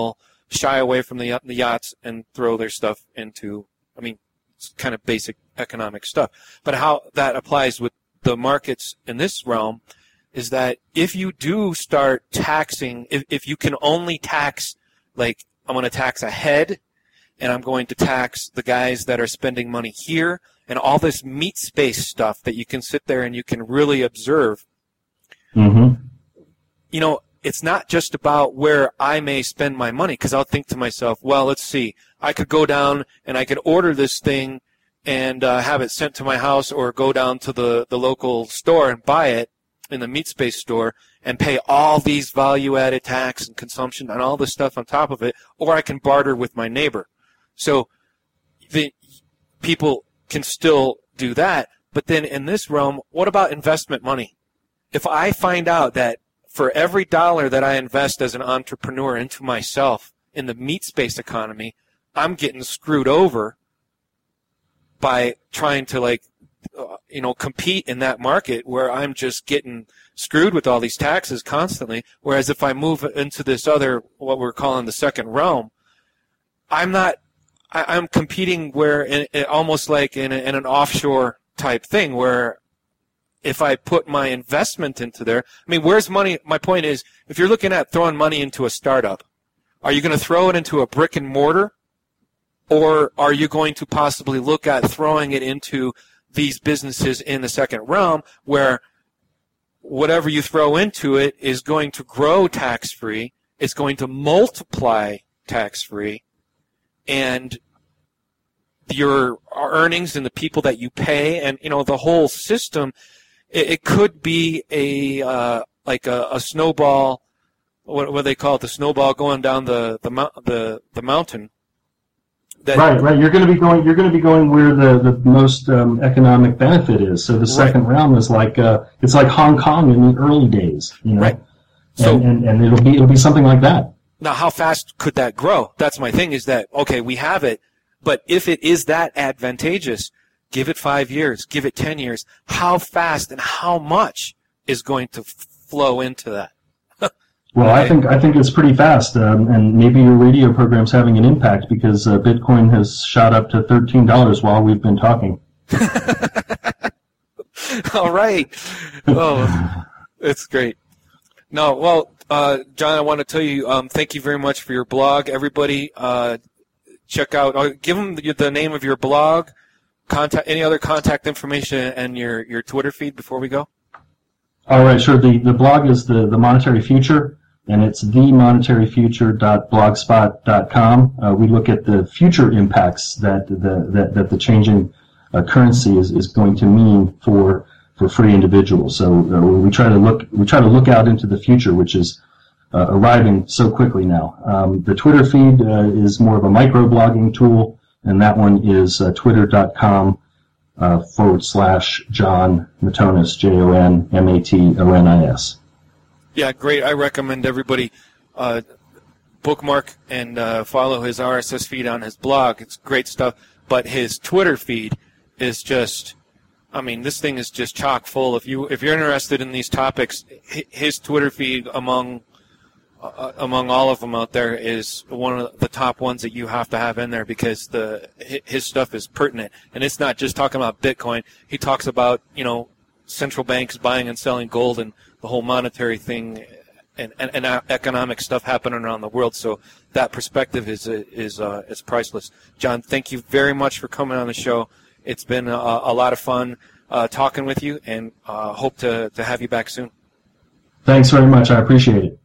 shy away from the the yachts and throw their stuff into, I mean, it's kind of basic economic stuff. But how that applies with the markets in this realm is that if you do start taxing, if, if you can only tax, like, I'm going to tax a head, and I'm going to tax the guys that are spending money here, and all this meat space stuff that you can sit there and you can really observe. Mm-hmm. You know, it's not just about where I may spend my money, because I'll think to myself, well, let's see, I could go down and I could order this thing and uh, have it sent to my house, or go down to the, the local store and buy it in the meat space store and pay all these value-added tax and consumption and all this stuff on top of it, or I can barter with my neighbor. So the people can still do that. But then in this realm, what about investment money? If I find out that for every dollar that I invest as an entrepreneur into myself in the meat space economy, I'm getting screwed over by trying to, like, uh, you know, compete in that market where I'm just getting screwed with all these taxes constantly. Whereas if I move into this other, what we're calling the second realm, I'm not, I, I'm competing where in, in, almost like in, a, in an offshore type thing where if I put my investment into there, I mean, where's money? My point is, if you're looking at throwing money into a startup, are you going to throw it into a brick and mortar? Or are you going to possibly look at throwing it into these businesses in the second realm where whatever you throw into it is going to grow tax-free, it's going to multiply tax-free, and your earnings and the people that you pay and, you know, the whole system, it, it could be a uh, like a, a snowball, what, what do they call it, the snowball going down the the, the, the mountain. That, right, right. You're going to be going. You're going to be going where the the most um, economic benefit is. So the second right. realm is like uh, it's like Hong Kong in the early days, you know. Right. So and, and and it'll be it'll be something like that. Now, how fast could that grow? That's my thing. Is that okay? We have it, but if it is that advantageous, give it five years, give it ten years. How fast and how much is going to flow into that? Well, I think I think it's pretty fast, um, and maybe your radio program's having an impact because uh, Bitcoin has shot up to thirteen dollars while we've been talking. All right. Oh, it's great. No, well, uh, John, I want to tell you, um, thank you very much for your blog. Everybody, uh, check out. Uh, give them the, the name of your blog, contact, any other contact information, and your, your Twitter feed before we go. All right, sure. The the blog is the the Monetary Future. And it's the monetary future dot blogspot dot com. Uh, we look at the future impacts that the that, that the changing uh, currency is, is going to mean for for free individuals. So uh, we try to look we try to look out into the future, which is uh, arriving so quickly now. Um, the Twitter feed uh, is more of a microblogging tool, and that one is uh, twitter dot com uh, forward slash John Matonis, J O N M A T O N I S. Yeah, great. I recommend everybody uh, bookmark and uh, follow his R S S feed on his blog. It's great stuff. But his Twitter feed is just, I mean, this thing is just chock full. If you if you're interested in these topics, his Twitter feed among uh, among all of them out there is one of the top ones that you have to have in there because the his stuff is pertinent, and it's not just talking about Bitcoin. He talks about, you know, central banks buying and selling gold and the whole monetary thing and, and, and economic stuff happening around the world. So that perspective is is uh, is priceless. John, thank you very much for coming on the show. It's been a, a lot of fun uh, talking with you, and uh, hope to, to have you back soon. Thanks very much. I appreciate it.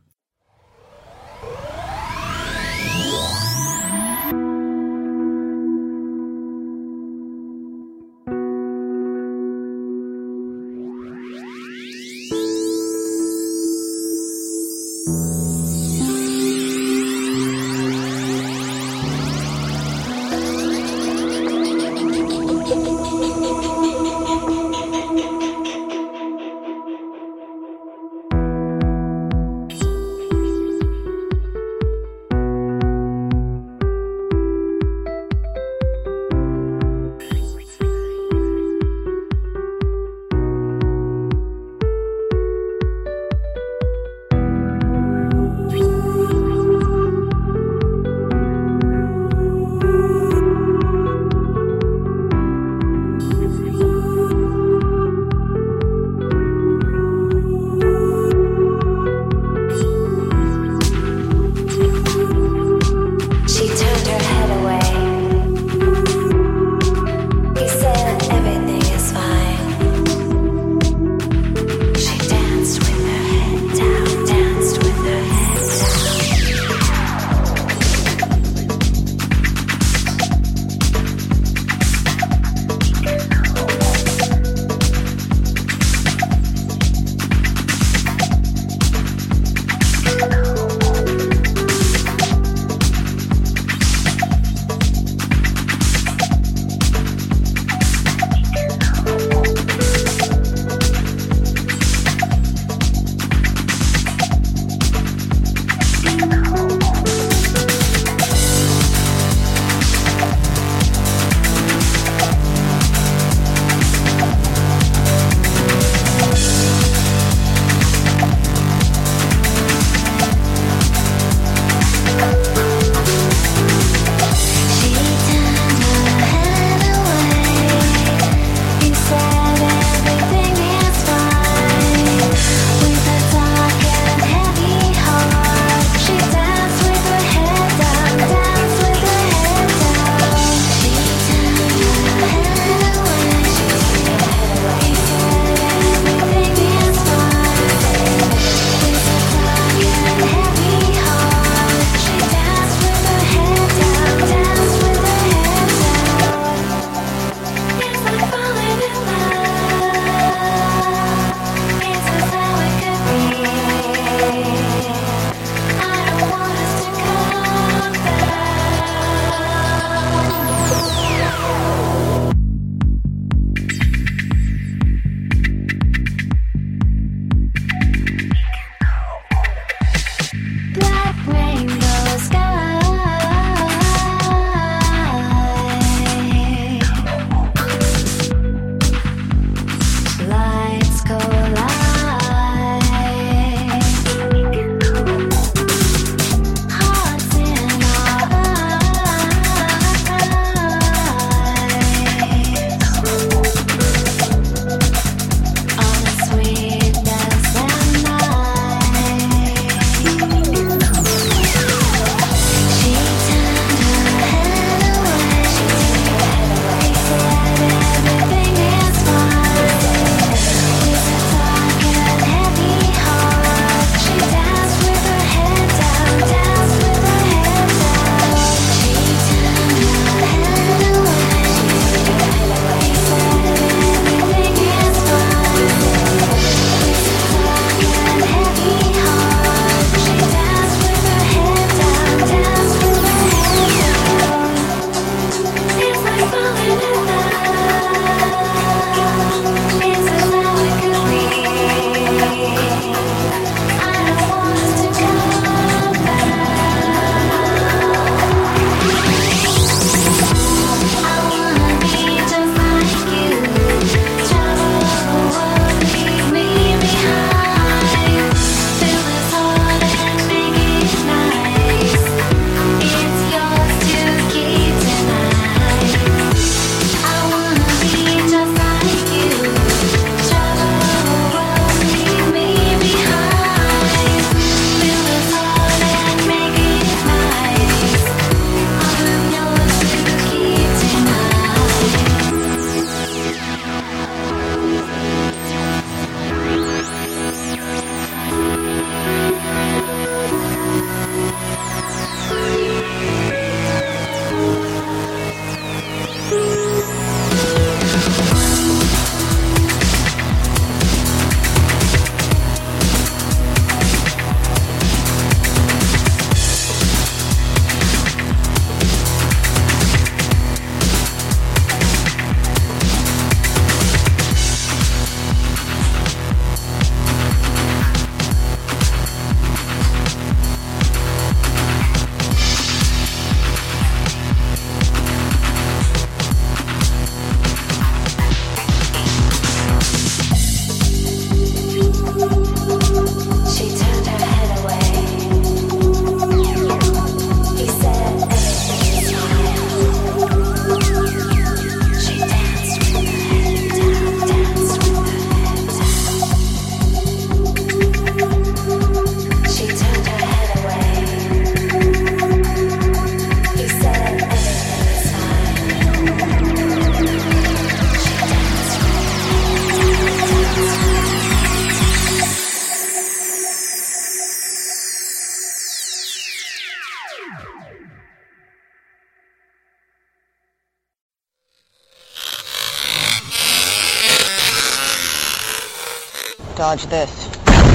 Dodge this.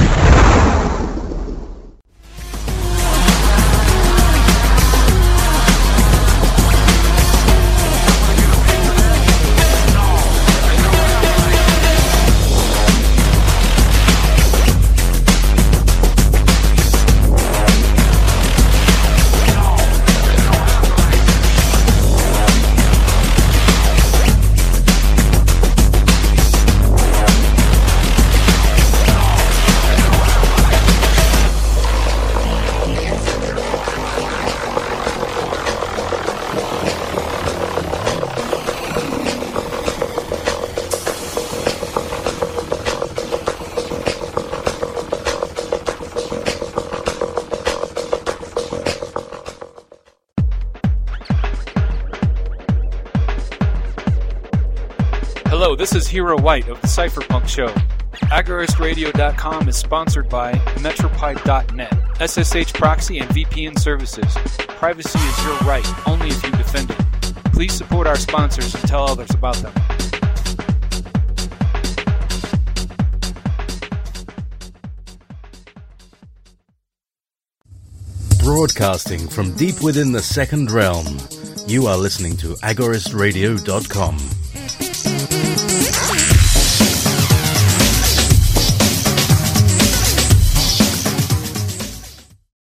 Hello, this is Hero White of the Cypherpunk Show. Agorist Radio dot com is sponsored by Metropipe dot net, S S H proxy and V P N services. Privacy is your right, only if you defend it. Please support our sponsors and tell others about them. Broadcasting from deep within the second realm, you are listening to Agorist Radio dot com.